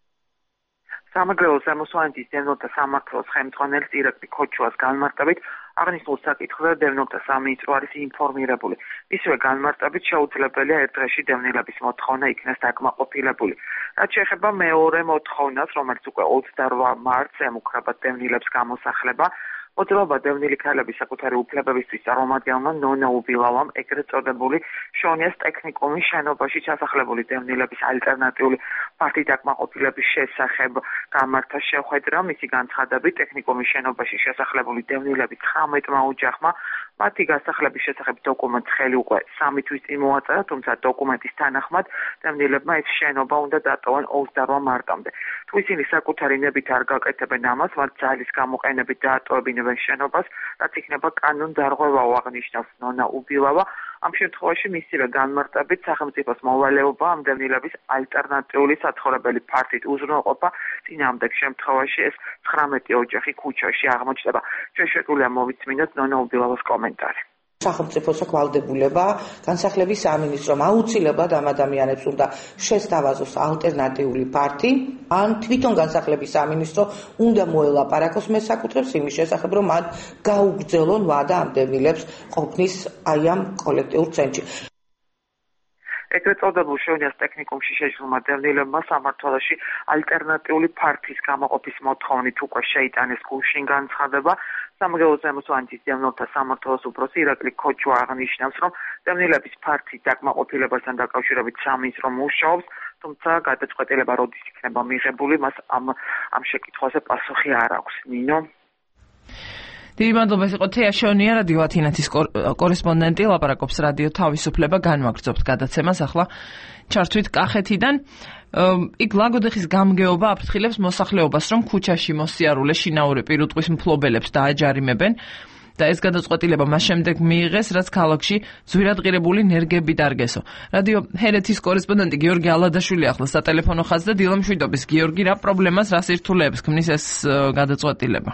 სამეგრელოს ზემოსვანეთის დევნილთა სამმართველოს ხელმძღვანელის ირაკლი ქოჩუას განმარტებით აღნიშნულ საკითხზე დევნილთა სამინისტრო არის ინფორმირებული. ისევე განმარტებით შეუძლებელია ერთ დღეში დევნილების მოთხოვნა იქნეს დაკმაყოფილებული. რაც შეეხება მეორე მოთხოვნას, რომელიც უკვე ოცდაორ მარტს ემუქრება დევნილებს გამოსახლება, მოძრაობა დევნილი ქალების საკუთარი უფლებებისთვის წარმომადგენელმა ნონა უბილავამ ეგრეთ წოდებული შონიას ტექნიკუმის შენობაში ჩასახლებული დევნილების ალტერნატიული ფართი დაკმაყოფილების შესახებ გამართა შეხვედრა. მისი განცხადებით, ტექნიკუმის შენობაში შესახლებული დევნილების ცხრამეტმა ოჯახმა მათი გასახლების შესახებ დოკუმენტს ხელი უკვე სამი თვის წინ მოაწერა, თუმცა დოკუმენტის თანახმად დევნილებმა ეს შენობა უნდა დატოვონ ოცდაორ მარტამდე. თუ ისინი საკუთარი ნებით არ გაკეთებენ ამას, მათ ძალის გამოყენებით დაატოვებინებენ შენობას, რაც იქნება კანონდარღვევაო, აღნიშნავს ნონა უბილავა. ამ შემთხვევაში მისივე განმარტებით სახელმწიფოს მოვალეობა ამ დევნილების ალტერნატიული საცხოვრებელი ფართით უზრუნველყოფა, წინააღმდეგ შემთხვევაში ეს ცხრამეტი ოჯახი ქუჩაში აღმოჩნდება. ჩვენ შეგვიძლია მოვიცმინოთ ნონა უბილავას კომენტარი. სახელმწიფოს ვალდებულება განსახლების სამინისტრომ აუცილებლად ამ ადამიანებს უნდა შესთავაზოს ალტერნატიული ფართი, ან თვითონ განსახლების სამინისტრო უნდა მოელაპარაკოს მესაკუთრებს იმის შესახებ, რომ მათ გაუგრძელონ ვადა ამ დევნილებს ყოფნის აი ამ კოლექტიურ ცენტრში. ეგრეთ წოდებულ შონიას ტექნიკუმში შეჭრილმა დევნილებმა სამმართველოში ალტერნატიული ფართის გამოყოფის მოთხოვნით უკვე შეიტანეს გუშინ განცხადება. სამეგრელოს ზემოსვანეთის დევნილთა სამმართველოს უფროსი ირაკლი ქოჩუა აღნიშნავს, რომ დევნილების ფართის დაკმაყოფილებასთან დაკავშირებით სამინისტრო მუშაობს, თუმცა გადაწყვეტილება როდის იქნება მიღებული, მას ამ ამ შეკითხვაზე პასუხი არ აქვს. ნინო დიდი მადლობა, ეს იყო თეა შონია, რადიო ათინათის კორესპონდენტი, ლაპარაკობს რადიო თავისუფლება, განვაგრძობთ გადაცემას ახლა ჩართვით კახეთიდან. იქ ლაგოდეხის გამგეობა აფრთხილებს მოსახლეობას, რომ ქუჩაში მოსიარულე შინაური პირუტყვის მფლობელებს დააჯარიმებენ და ეს გადაწყვეტილება მას შემდეგ მიიღეს, რაც ქალაქში ძვირადღირებული ნერგები დარგესო. რადიო ჰერეთის კორესპონდენტი გიორგი ალადაშვილი ახლა სატელეფონო ხაზზე. დილა მშვიდობის, გიორგი, რა პრობლემას, რა სირთულეებს ქმნის ეს გადაწყვეტილება?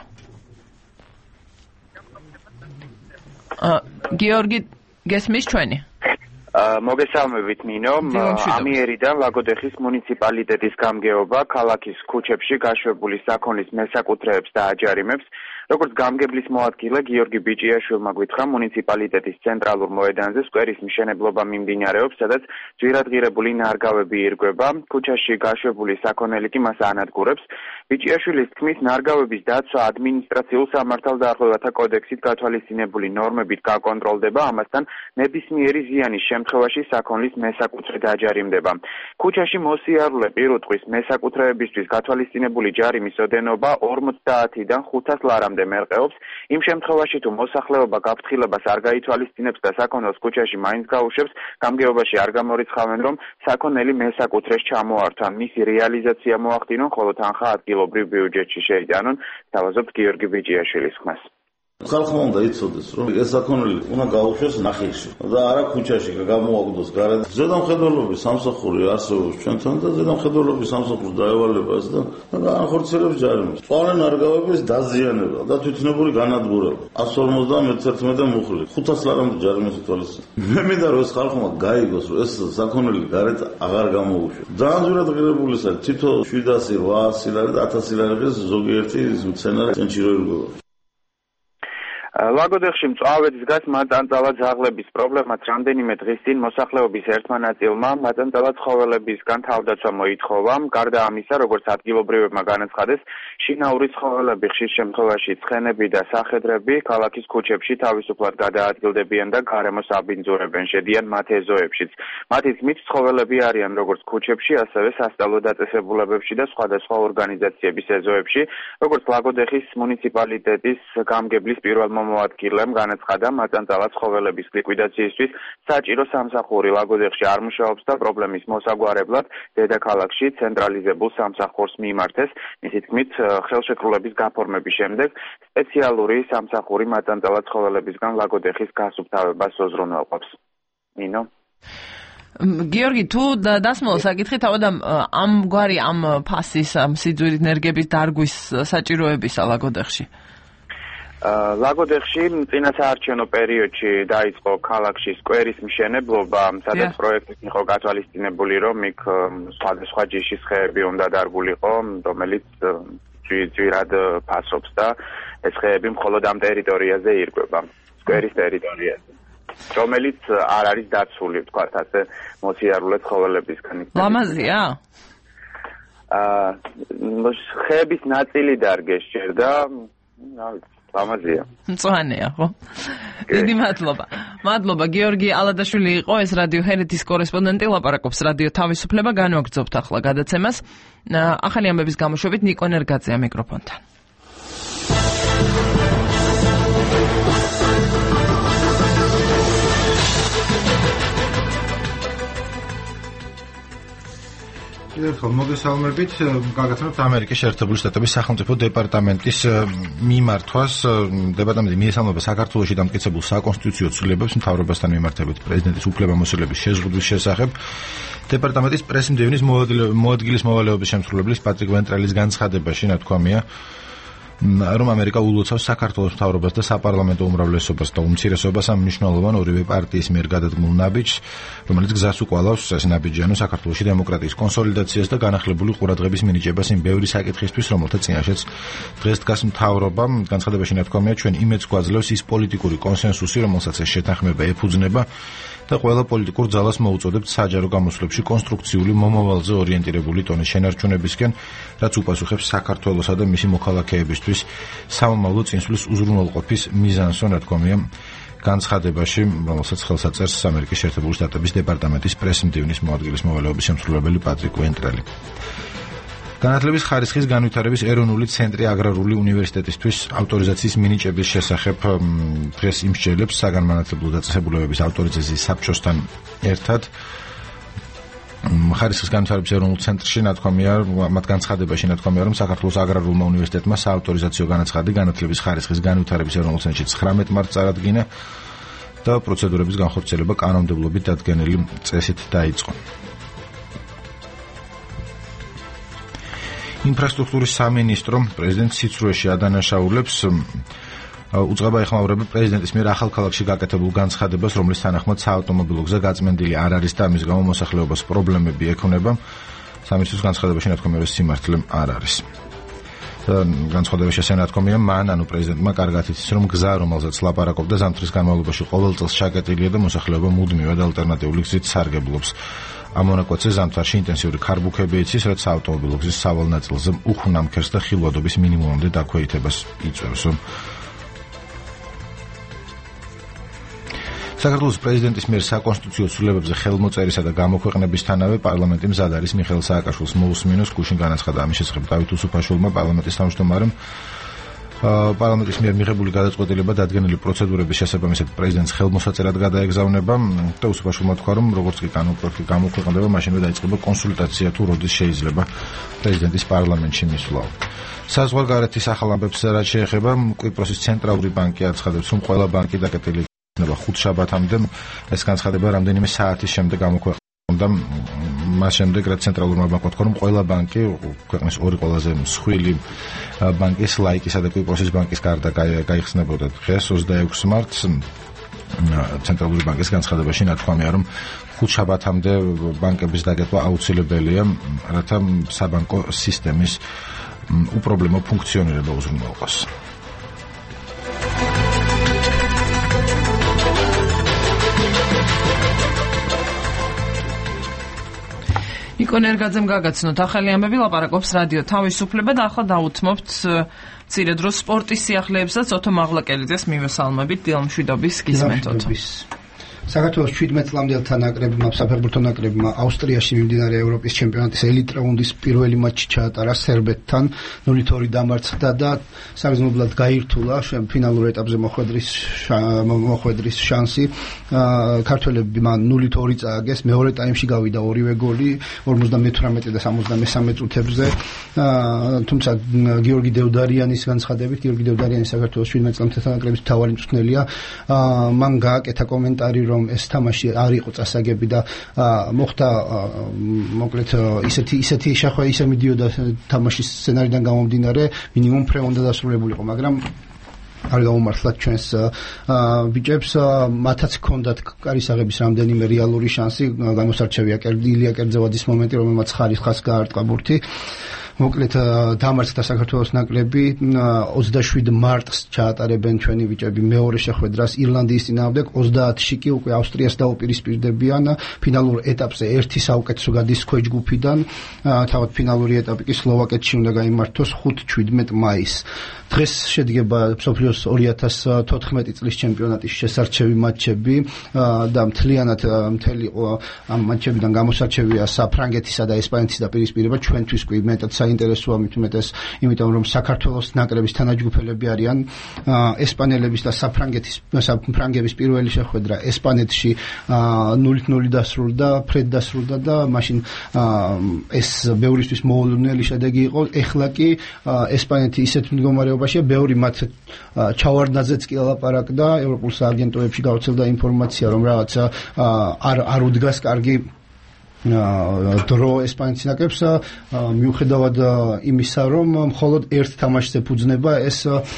გიორგი, გესმის ჩვენი? მოგესალმებით ნინო. ამიერიდან ლაგოდეხის მუნიციპალიტეტის გამგეობა ქალაქის ქუჩებში გაშვებული საქონლის მესაკუთრეებს დააჯარიმებს. როგორც გამგებლის მოადგილე გიორგი ბიჭიაშვილმა გითხრა, მუნიციპალიტეტის ცენტრალურ მოედანზე სკვერის მშენებლობა მიმდინარეობს, სადაც ძვირადღირებული ნარგავები ირგვება. ქუჩაში გაშვებული საქონელი კი მას ანადგურებს. ბიჭიაშვილის თქმით, ნარგავების დაცვა ადმინისტრაციულ სამართალდაახლოვათა კოდექსით გათვალისწინებული ნორმებით გაკონტროლდება, ამასთან ნებისმიერი ზიანის შემთხვევაში საქონლის მესაკუთრე დაჯარიმდება. ქუჩაში მოსიარულე პირუტყვის მესაკუთრეებისთვის გათვალისწინებული ჯარიმის ოდენობა ორმოცდაათიდან ხუთას ლარამდე მერყეობს. იმ შემთხვევაში თუ მოსახლეობა გაფრთხილებას არ გაითვალისწინებს და საქონელს ქუჩაში მაინც გაუშვებს, გამგეობაში არ გამორიცხავენ, რომ საქონელი მესაკუთრეს ჩამოართვა. მისი რეალიზაცია მოახდინონ, ხოლო თანხა ადგილობრივ ბიუჯეტში შეიტანონ. თავაზობთ გიორგი ბიჭიაშვილის ხმას. ხალხმა უნდა იცოდეს, რომ ეს საქონელი უნდა გაუშვეს ნახილში და არა ქუჩაში გამოაგდოს გარეთ. ზედამხედველობის სამსახური არსებობს ჩვენთან და ზედამხედველობის სამსახურს დაევალებას და განახორციელებს ჯარიმს. წვალე ნარგავების დაზიანება და თვითნებური განადგურება. εκατს ორმოცდაერთმეტე მუხლი, ხუთას ლარამდე ჯარიმის ითვალისწინებს. მე მინდა რომ ეს ხალხმა გაიგოს, რომ ეს საქონელი გარეთ აღარ გამოუშვეს. ძალიან ძვირადღირებული არის, თითო შვიდასი, ოთხასი ლარი და ათასი ლარი ზოგიერთი მცენარე ცენტრში როირგვება. ლაგოდეხში მწვავედ დგას მაწანწალა ძაღლების პრობლემაც რამდენიმე დღის წინ მოსახლეობის ერთმა ნაწილმა მაწანწალა ცხოველებისგან თავდაცვა მოითხოვა. გარდა ამისა, როგორც ადგილობრივებმა განაცხადეს, შინაური ცხოველები ხშირ შემთხვევაში ცხენები და სახედრები ქალაქის ქუჩებში თავისუფლად გადაადგილდებიან და გარემოს აბინძურებენ, შედიან მათ ეზოებშიც. მათი თქმით, ცხოველები არიან როგორც ქუჩებში, ასევე სასწავლო დაწესებულებებში და სხვადასხვა ორგანიზაციების ეზოებში, როგორც ლაგოდეხის მუნიციპალიტეტის გამგებლის პირველ მოადგილემ განაცხადა, მაწანწალა ცხოველების ლიკვიდაციისთვის საჭირო სამსახური ლაგოდეხში არ მუშაობს და პრობლემის მოსაგვარებლად დედაქალაქში ცენტრალიზებულ სამსახურს მიიმართეს. მისი თქმით, ხელშეკრულების გაფორმების შემდეგ სპეციალური სამსახური მაწანწალა ცხოველებისგან ლაგოდეხის გასუფთავებას უზრუნველყოფს. ნინო გიორგი, თუ დასმოლა საკითხი, თავად ამგვარი ამ ფასის ამ სიძვირით ენერგების დარგვის საჭიროებისა ლაგოდეხში. ლაგოდეხში წინა საარჩევნო პერიოდში დაიწყო ქალაქში სკვერის მშენებლობა, სადაც პროექტი იყო გათვალისწინებული, რომ იქ სხვადასხვა ჯიშის ხეები უნდა დარგულიყო, რომელიც ძვირად ფასობს და ეს ხეები მხოლოდ ამ ტერიტორიაზე ირკვევა, სკვერის ტერიტორიაზე, რომელიც არ არის დაცული, ვთქვათ ასე, მოსიარულე ცხოველებისგან. ლამაზია? აა ხეების ნაწილი დარგეს სჭირდა, ლამაზია. მწვანეა, ხო? დიდი მადლობა. მადლობა, გიორგი ალადაშვილი იყო ეს რადიო ჰერეთის კორესპონდენტი, ლაპარაკობს რადიო თავისუფლება, განვაგრძობთ ახლა გადაცემას. ახალი ამბების გამოშვებით ნიკო ნერგაძეა მიკროფონთან. ერთხელ მოგესალმებით, გაგაცნობთ ამერიკის შეერთებული შტატების სახელმწიფო დეპარტამენტის მიმართვას. დეპარტამენტი მიესალმება საქართველოში დამტკიცებულ საკონსტიტუციო ცვლილებებს მთავრობასთან მიმართებით პრეზიდენტის უფლებამოსილების შეზღუდვის შესახებ. დეპარტამენტის პრესმდივნის მოადგილის მოვალეობის შემსრულებლის პატრიკ ვენტრელის განცხადებაში ნათქვამია, რომ ამერიკა ულოცავს საქართველოს მთავრობას და საპარლამენტო უმრავლესობას და უმცირესობას ამ მნიშვნელოვან ორივე პარტიის მიერ გადადგმულ ნაბიჯს, რომელიც გზას უკვალავს ეს ნაბიჯი, ანუ საქართველოში დემოკრატიის კონსოლიდაციას და განახლებული ყურადღების მინიჭებას იმ ბევრი საკითხისთვის, რომელთა წინაშეც დღეს დგას მთავრობა. განცხადებაში ნათქვამია, ჩვენ იმედს გვაძლევს ის პოლიტიკური კონსენსუსი, რომელსაც ეს შეთანხმება ეფუძნება და ყველა პოლიტიკურ ძალას მოუწოდებთ საჯარო გამოსვლებში კონსტრუქციული მომავალზე ორიენტირებული ტონის შენარჩუნებისკენ, რაც უპასუხებს საქართველოსა და მისი მოქალაქეებისთვის სამომავლო წინსვლის უზრუნველყოფის მიზანს, ნათქვამია განცხადებაში, რომელსაც ხელს აწერს ამერიკის შეერთებული შტატების დეპარტამენტის პრესმდივნის მოადგილის მოვალეობის შემსრულებელი პატრიკ ვენტრელი. განათლების ხარისხის განვითარების ეროვნული ცენტრი აგრარული უნივერსიტეტისთვის ავტორიზაციის მინიჭების შესახებ დღეს იმსჯელებს საგანმანათლებლო დაწესებულებების ავტორიზაციის საბჭოსთან ერთად. ხარისხის განვითარების ეროვნულ ცენტრში ნათქვამია, მათ განცხადებაში ნათქვამია, რომ საქართველოს აგრარულმა უნივერსიტეტმა საავტორიზაციო განაცხადი განათლების ხარისხის განვითარების ეროვნულ ცენტრში ცხრამეტ მარტს წარადგინა და პროცედურების განხორციელება კანონმდებლობით დადგენილი წესით დაიწყო. ინფრასტრუქტურის სამინისტრო პრეზიდენტ სიცრუეში ადანაშაულებს უწყება ეხმაურება პრეზიდენტის მიერ ახალ ქალაქში გაკეთებულ განცხადებას, რომლის თანახმად საავტომობილო გზა გაწმენდილი არ არის და ამის გამო მოსახლეობას პრობლემები ექნება. სამინისტროს განცხადებაში ნათქვამია, რომ სიმართლე არ არის. განცხადებაში ნათქვამია, მან ანუ პრეზიდენტმა კარგად იცის, რომ გზა, რომელზეც ლაპარაკობდა, ზამთრის განმავლობაში ყოველ წელს შაკეტილია და მოსახლეობა მუდმივად ალტერნატიული გზით სარგებლობს. ამ მონაკვეთზე ზამთარში ინტენსიური ქარბუქები იცის, რაც საავტომობილო გზის სავალ ნაწილზე უხუნამ ქერს და ხილვადობის მინიმუმამდე დაქვეითებას იწვევს. საქართველოს პრეზიდენტის მიერ საკონსტიტუციო ცვლილებებზე ხელმოწერისა და გამოქვეყნებისთანავე პარლამენტი მზად არის მიხეილ სააკაშვილს მოусმინოს. გუშინ განაცხადა ამის შესახებ დავით უსუფაშვილმა, პარლამენტის თავმჯდომარემ. პარლამენტის მიერ მიღებული გადაწყვეტილება დადგენილი პროცედურების შესაბამისად პრეზიდენტს ხელმოსაწერად გადაეგზავნება და უსუფაშვილმა თქვა, რომ როგორც კი კანონპროექტი გამოქვეყნდება, მაშინვე დაიწყება კონსულტაცია თუ როდის შეიძლება პრეზიდენტის პარლამენტში მისვლა. საზღვარგარეთის ახალ ამბებს რაც შეეხება, კვიპროსის ცენტრალური ბანკი აცხადებს, რომ ყველა ბანკი დაკეტილი იქნება ხუთშაბათამდე. ეს განცხადება რამდენიმე საათის შემდეგ გამოქვეყნდა. მას შემდეგ რაც ცენტრალურმა ბანკმა თქვა, რომ ყველა ბანკი, ქვეყნის ორი ყველაზე მსხვილი ბანკის, ლაიკისა და კვიპროსის ბანკის გარდა გაიხსნებოდა დღეს ოცდაექვსი მარტს. ცენტრალური ბანკის განცხადებაში ნათქვამია, რომ ხუთშაბათამდე ბანკების დაკეტვა აუცილებელია, რათა საბანკო სისტემის უპრობლემო ფუნქციონირება უზრუნველყოს. ნიკო ნერგაძემ გაგაცნოთ ახალი ამბები, ლაპარაკობს რადიო თავისუფლება და ახლა დაუთმობთ მცირე დროს სპორტის სიახლეებსაც ოთო მაღლაკელიძეს მივესალმებით, დილამშვიდობის გისმენთ. საქართველოს შვიდმეტ წლამდელთა ნაკრებმა, საფეხბურთო ნაკრებმა ავსტრიაში მიმდინარე ევროპის ჩემპიონატის ელიტ რაუნდის პირველი მატჩი ჩაატარა სერბეთთან, ნულით ორი დამარცხდა და საგრძნობლად გაირთულა ფინალურ ეტაპზე მოხვედრის მოხვედრის შანსი. ქართველები მან ნულით ორი წააგეს, მეორე ტაიმში გავიდა ორივე გოლი ორმოცდამეთვრამეტე და სამოცდამესამე წუთებზე. თუმცა გიორგი დევდარიანის განცხადებით, გიორგი დევდარიანი საქართველოს შვიდმეტ წლამდელთა ნაკრების მთავარი მწვრთნელია, მან გააკეთა კომენტარი, რომ ეს თამაში არ იყო წასაგები და მოხდა მოკლედ ისეთი ისეთი შეხვა ისე მიდიოდა თამაშის სცენარიდან გამომდინარე, მინიმუმ ფრე უნდა დასრულებულიყო, მაგრამ არ გაუმართლათ ჩვენს ბიჭებს, მათაც ჰქონდათ კარისაღების რამდენიმე რეალური შანსი, გამოსარჩევია ილია კერძევაძის მომენტი, რომელმაც ხარისხას გაარტყა ბურთი. მოკლედ დამარცხდა საქართველოს ნაკრები, ოცდაშვიდ მარტს ჩაატარებენ ჩვენი ბიჭები მეორე შეხვედრას ირლანდიის წინააღმდეგ, ოცდაათში კი უკვე ავსტრიას დაუპირისპირდებიან ფინალურ ეტაპზე ერთი საუკეთესო გადის ქვეჯ ჯგუფიდან, თავად ფინალური ეტაპი კი სლოვაკეთში უნდა გაიმართოს ხუთი შვიდმეტ მაისს. დღეს შედგება მსოფლიოს ორი ათას თოთხმეტი წლის ჩემპიონატის შესარჩევი მატჩები და მთლიანად მთელი ამ მატჩებიდან გამოსარჩევია საფრანგეთისა და ესპანეთის დაპირისპირება, ჩვენთვის კი მეტად საინტერესოა მით უმეტეს, იმიტომ რომ საქართველოს ნაკრების თანაჯგუფელები არიან ესპანელების და საფრანგეთის საფრანგების პირველი შეხვედრა ესპანეთში ნულით ნული დასრულდა, ფრედ დასრულდა და მაშინ ეს ბევრისთვის მოულოდნელი შედეგი იყო. ეხლა კი ესპანეთი ისეთ მდგომარეობაშია, ბევრი მათ ჩავარდნაძეც კი ლაპარაკდა, ევროპულ სააგენტოებში გავრცელდა ინფორმაცია, რომ რაღაცა არ არ უდგას კარგი დრო ესპანეთის ნაკრებს, მიუხედავად იმისა, რომ მხოლოდ ერთ თამაშზე ფუძნება ეს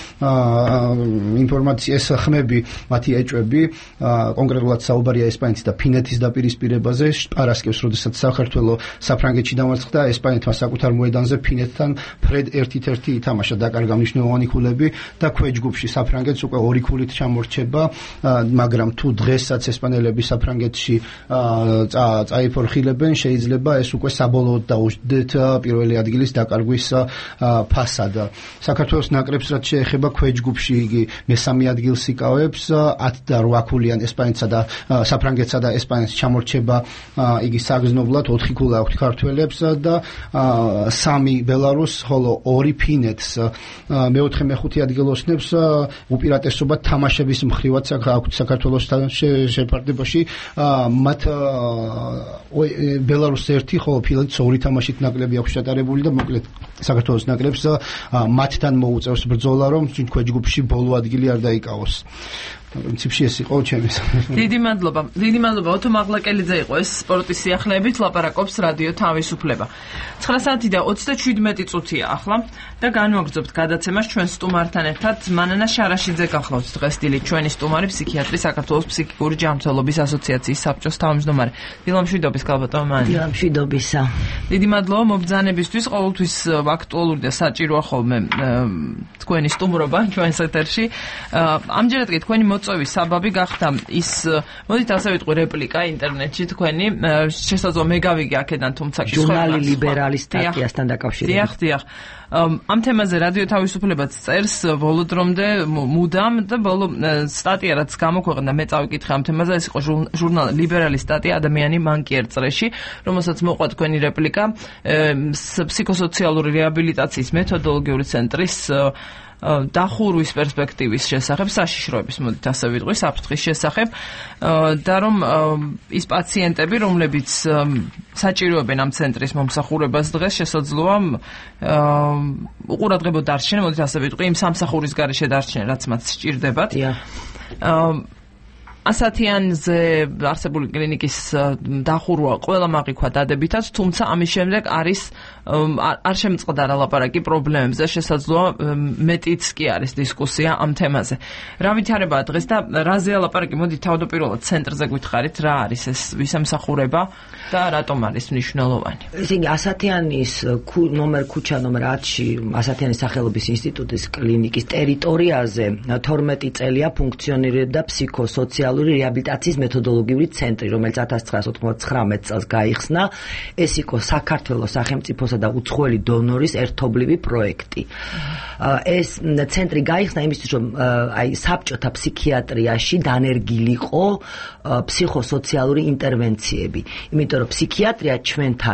ინფორმაცია, ეს ხმები, მათი ეჭვები, კონკრეტულად საუბარია ესპანეთის და ფინეთის დაპირისპირებაზე, პარასკევს, როდესაც საქართველო საფრანგეთში დამარცხდა, ესპანეთმა საკუთარ მოედანზე ფინეთთან ფრედ ერთ-ერთი ითამაშა, დაკარგა მნიშვნელოვანი ქულები და ქვეჯ ჯგუფში საფრანგეთს უკვე ორი ქულით ჩამორჩება, მაგრამ თუ დღესაც ესპანელები საფრანგეთში წაიფორხილ შეიძლება ეს უკვე საბოლოოდ დაუჯდეთ პირველი ადგილის დაკარგვის ფასად. საქართველოს ნაკრებს რაც შეეხება ქვეჯ ჯგუფში იგი მესამე ადგილს იკავებს, ათი და რვა ქულიან ესპანეთსა და საფრანგეთსა და ესპანეთს ჩამორჩება იგი საგრძნობლად, ოთხი ქულა აქვს ქართველებს და სამი ბელარუსს, ხოლო ორი ფინეთს. მეოთხე მეხუთე ადგილოსნებს უპირატესობა თამაშების მხრივაც აქვს საქართველოსთან შეფარდებაში, მათ ბელარუსს ერთი, ხოლო ფინეთს ორი თამაშით ნაკლები აქვს ჩატარებული და მოკლედ საქართველოს ნაკრებს მათთან მოუწევს ბრძოლა, რომ ქვეჯ ჯგუფში ბოლო ადგილი არ დაიკავოს. პრინციპში ეს იყო ჩემი. დიდი მადლობა. დიდი მადლობა. ოთო მაღლაკელიძე იყო ეს სპორტის სიახლეებით, ლაპარაკობს რადიო თავისუფლება. ცხრა საათი და ოცდაშვიდმეტი წუთია ახლა და განვაგრძობთ გადაცემას ჩვენ სტუმართან ერთად. მანანა შარაშიძე გახლავთ დღეს დილით ჩვენი სტუმარი, ფსიქიატრი, საქართველოს ფსიქიკური ჯანმრთელობის ასოციაციის საბჭოს თავმჯდომარე. დილამშვიდობის გალბატონო მანანა. დილამშვიდობისა. დიდი მადლობა მობრძანებისთვის, ყოველთვის აქტუალური და საჭიროა ხოლმე თქვენი სტუმრობა ჩვენს ეთერში. ამჯერად კი თქვენი მოწვევის საბაბი გახდა ის, მოდით ასე ვიტყვი, რეპლიკა ინტერნეტში თქვენი, შესაძლოა მე გავიგე აქედან, თუმცა ჟურნალი ლიბერალი სტატიასთან დაკავშირებით. დიახ, დიახ. ამ თემაზე რადიო თავისუფლებაც წერს ბოლო დრომდე მუდამ და ბოლო სტატია რაც გამოქვეყნდა, მე წავიკითხე ამ თემაზე, ეს იყო ჟურნალ ლიბერალი სტატია ადამიანი მანკიერ წრეში, რომელსაც მოყვა თქვენი რეპლიკა ფსიქოსოციალური რეაბილიტაციის მეთოდოლოგიური ცენტრის დახურვის პერსპექტივის შესახებ, საშიშროების, მოდით ასე ვიტყვი, საფრთხის შესახებ და რომ ის პაციენტები, რომლებიც საჭიროებენ ამ ცენტრის მომსახურებას დღეს, შესაძლოა უყურადღებოდ დარჩნენ, მოდით ასე ვიტყვი, იმ სამსახურის გარეშე დარჩნენ, რაც მათ სჭირდებათ. ასათიანზე არსებული კლინიკის დახურვა ყველა მაყიქვა დადებითად, თუმცა ამის შემდეგ არის არ შემწყდა ლაპარაკი პრობლემებზე, შესაძლოა მეტიც კი არის დისკუსია ამ თემაზე. რა ვითარებაა დღეს და რაზეა ლაპარაკი? მოდი თავდაპირველად ცენტრზე გითხარით, რა არის ეს ვისამსახურება და რატომ არის მნიშვნელოვანი? ესე იგი ასათიანის ნომერ ქუჩა ნომერ ათში ასათიანის სახელობის ინსტიტუტის კლინიკის ტერიტორიაზე თორმეტი წელია ფუნქციონირებდა ფსიქოსოციალური ფსიქოსოციალური რეაბილიტაციის მეთოდოლოგიური ცენტრი, რომელიც ათას ცხრაას ოთხმოცდათვრამეტ წელს გაიხსნა. ეს იყო საქართველოს სახელმწიფოსა და უცხოელი დონორის ერთობლივი პროექტი. ეს ცენტრი გაიხსნა იმისთვის, რომ აი საბჭოთა ფსიქიატრიაში დანერგილიყო ფსიქოსოციალური ინტერვენციები. იმიტომ რომ ფსიქიატრია ჩვენთან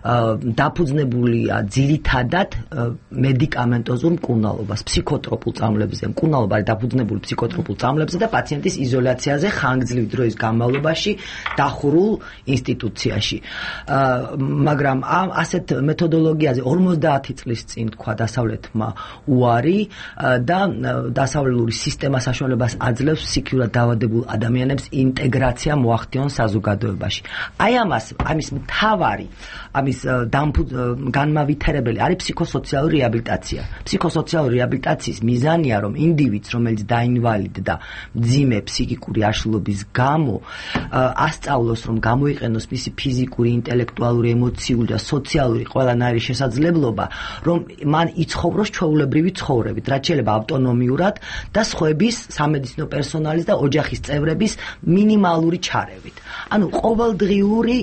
დაფუძნებულია ძირითადად მედიკამენტოზურ მკურნალობას, ფსიქოტროპულ წამლებზე, მკურნალობა არის დაფუძნებული ფსიქოტროპულ წამლებზე და პაციენტის იზოლაციაზე ხანგრძლივი დროის განმავლობაში დახურულ ინსტიტუციაში. მაგრამ ამ ასეთ მეთოდოლოგიაზე ორმოცდაათი წლის წინ თქვა დასავლეთმა უარი და დასავლური სისტემა საშუალებას აძლევს ფსიქიურად დაავადებულ ადამიანებს ინტეგრაცია მოახდინონ საზოგადოებაში. აი ამას, ამის მთავარი, ამის განმავითარებელი არის ფსიქოსოციალური რეაბილიტაცია. ფსიქოსოციალური რეაბილიტაციის მიზანია, რომ ინდივიდს, რომელიც დაინვალიდდა მძიმე ფსიქიკური აშლილობის გამო, ასწავლოს, რომ გამოიყენოს მისი ფიზიკური, ინტელექტუალური, ემოციური და სოციალური ყველანაირი შესაძლებლობა, რომ მან იცხოვროს ჩვეულებრივი ცხოვრებით, რაც შეიძლება ავტონომიურად და სხვების სამედიცინო პერსონალის და ოჯახის წევრების მინიმალური ჩარევით. ანუ ყოველდღიური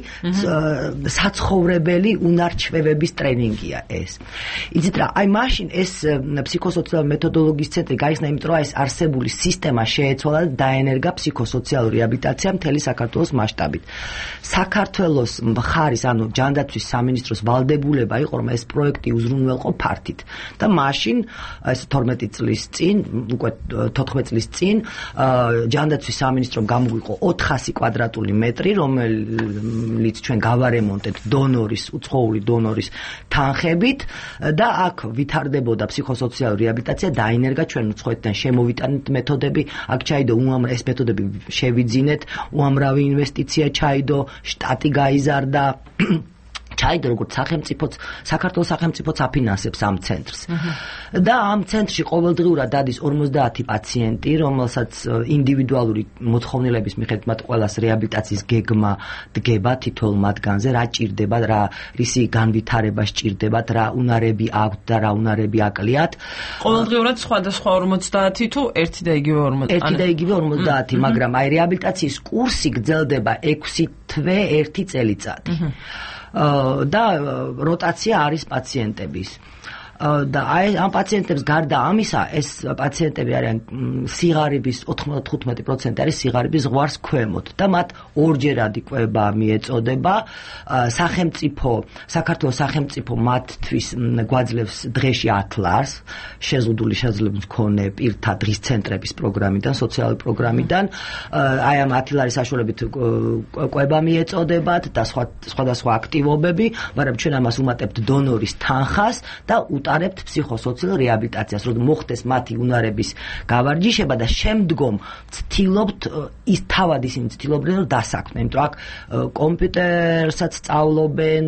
საცხოვრებელი უნარჩვევების ტრენინგია ეს. იცით რა, აი მაშინ ეს ფსიქოსოციალური მეთოდოლოგიის ცენტრი გაიხსნა, იმიტომ რომ ეს არსებული სისტემა შეეცვალა და დაენერგა ფსიქოსოციალური რეაბილიტაცია მთელი საქართველოს მასშტაბით. საქართველოს მხარის, ანუ ჯანდაცვის სამინისტროს ვალდებულება იყო, რომ ეს პროექტი უზრუნველყო ფართით. და მაშინ ეს თორმეტი წლის წინ, უკვე თოთხმეტ წლის წინ, ჯანდაცვის სამინისტრომ გამოგვიყო ოთხასი კვადრატული მეტრი, რომელიც ჩვენ გავარემონტეთ დონორის, უცხოური დონორის თანხებით და აქ ვითარდებოდა ფსიქოსოციალური რეაბილიტაცია, დაინერგა ჩვენ უცხოეთიდან შემოვიტანეთ მეთოდები, აქ ჩაიდო უამრავი ეს მეთოდები შევიძინეთ, უამრავი ინვესტიცია ჩაიდო, შტატი გაიზარდა. ჩაიდო როგორც სახელმწიფოც, საქართველოს სახელმწიფოც აფინანსებს ამ ცენტრს. და ამ ცენტრში ყოველდღიურად დადის ორმოცდაათი პაციენტი, რომელსაც ინდივიდუალური მოთხოვნილების მიხედვით მათ ყველას რეაბილიტაციის გეგმა დგება თითოეულ მათგანზე, რა ჭირდება, რა რისი განვითარება სჭირდებათ, რა უნარები აქვთ და რა უნარები აკლიათ. ყოველდღიურად სხვადასხვა ორმოცდაათი თუ ერთი და იგივე ორმოცდაათი? ერთი და იგივე ორმოცდაათი, მაგრამ აი რეაბილიტაციის კურსი გრძელდება ექვსი თვე ერთი წელიწადი. და როტაცია არის პაციენტების. და აი ამ პაციენტებს გარდა ამისა, ეს პაციენტები არიან სიღარიბის ოთხმოცდათხუთმეტი პროცენტი არის სიღარიბის ზღვარს ქვემოთ და მათ ორჯერადი კვება მიეწოდება. სახელმწიფო, საქართველოს სახელმწიფო მათთვის გვაძლევს დღეში ათ ლარს შეზღუდული შესაძლებლობის მქონე პირთა დღის ცენტრების პროგრამიდან, სოციალური პროგრამიდან. აი ამ ათი ლარის საშუალებით კვება მიეწოდებათ და სხვა სხვადასხვა აქტივობები, მაგრამ ჩვენ ამას უმატებთ დონორის თანხას და უტარებთ ფსიქოსოციალურ რეაბილიტაციას, რომ მოხდეს მათი უნარების გავარჯიშება და შემდგომ ცდილობთ ის თავად ისინი ცდილობდნენ რომ დასაქმნენ, იმიტომ რომ აქ კომპიუტერსაც სწავლობენ,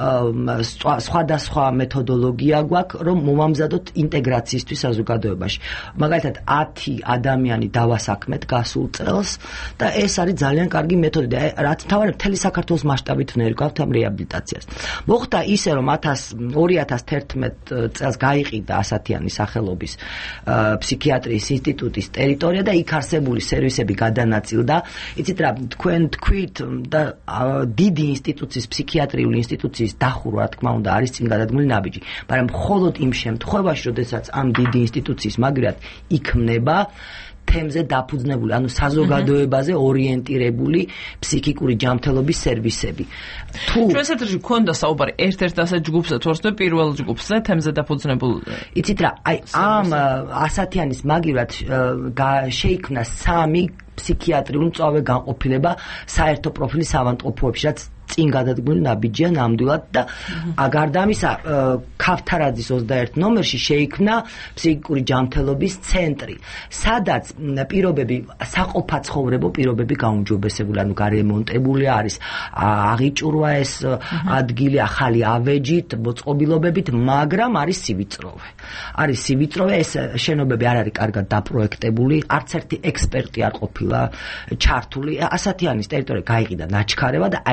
სხვადასხვა მეთოდოლოგია გვაქვს, რომ მომამზადოთ ინტეგრაციისთვის საზოგადოებაში. მაგალითად ათი ადამიანი დავასაქმეთ გასულ წელს და ეს არის ძალიან კარგი მეთოდი და რაც თავარი მთელი საქართველოს მასშტაბით ვერგავთ ამ რეაბილიტაციას. მოხდა ისე რომ ორი ათას თერთმეტ წელს გაიყიდა ასათიანი სახელობის ფსიქიატრიის ინსტიტუტის ტერიტორია და იქ არსებული სერვისები გადანაწილდა. იცით რა, თქვენ თქვით და დიდი ინსტიტუციის, ფსიქიატრიული ინსტიტუციის დახურვა, რა თქმა უნდა, არის წინ გადადგმული ნაბიჯი, მაგრამ მხოლოდ იმ შემთხვევაში, როდესაც ამ დიდი ინსტიტუციის მაგრად იქმნება თემზე დაფუძნებული, ანუ საზოგადოებაზე ორიენტირებული ფსიქიკური ჯანმრთელობის სერვისები. თუ ჩვენ საერთოდ გქონდა საუბარი ერთ-ერთ ასეთ ჯგუფზე, თუ არა პირველ ჯგუფზე, თემზე დაფუძნებულ. იცით რა, აი ამ ასათიანის მაგივრად შეიქმნა სამი ფსიქიატრიული მწვავე განყოფილება საერთო პროფილის ავადმყოფოებში, რაც წინ გადადგმული ნაბიჯია ნამდვილად და გარდა ამისა ქავთარაძის ოცდაერთი ნომერში შეიქმნა ფსიქიკური ჯანმრთელობის ცენტრი, სადაც პირობები, საყოფაცხოვრებო პირობები გაუმჯობესებული, ანუ გარემონტებული არის, აღიჭურვა ეს ადგილი ახალი ავეჯით, მოწყობილობებით, მაგრამ არის სივიწროვე. არის სივიწროვე, ეს შენობები არ არის კარგად დაპროექტებული, არც ერთი ექსპერტი არ ყოფილა ჩართული. ასათიანის ტერიტორია გაიყიდა ნაჩქარება და აი ეს გადა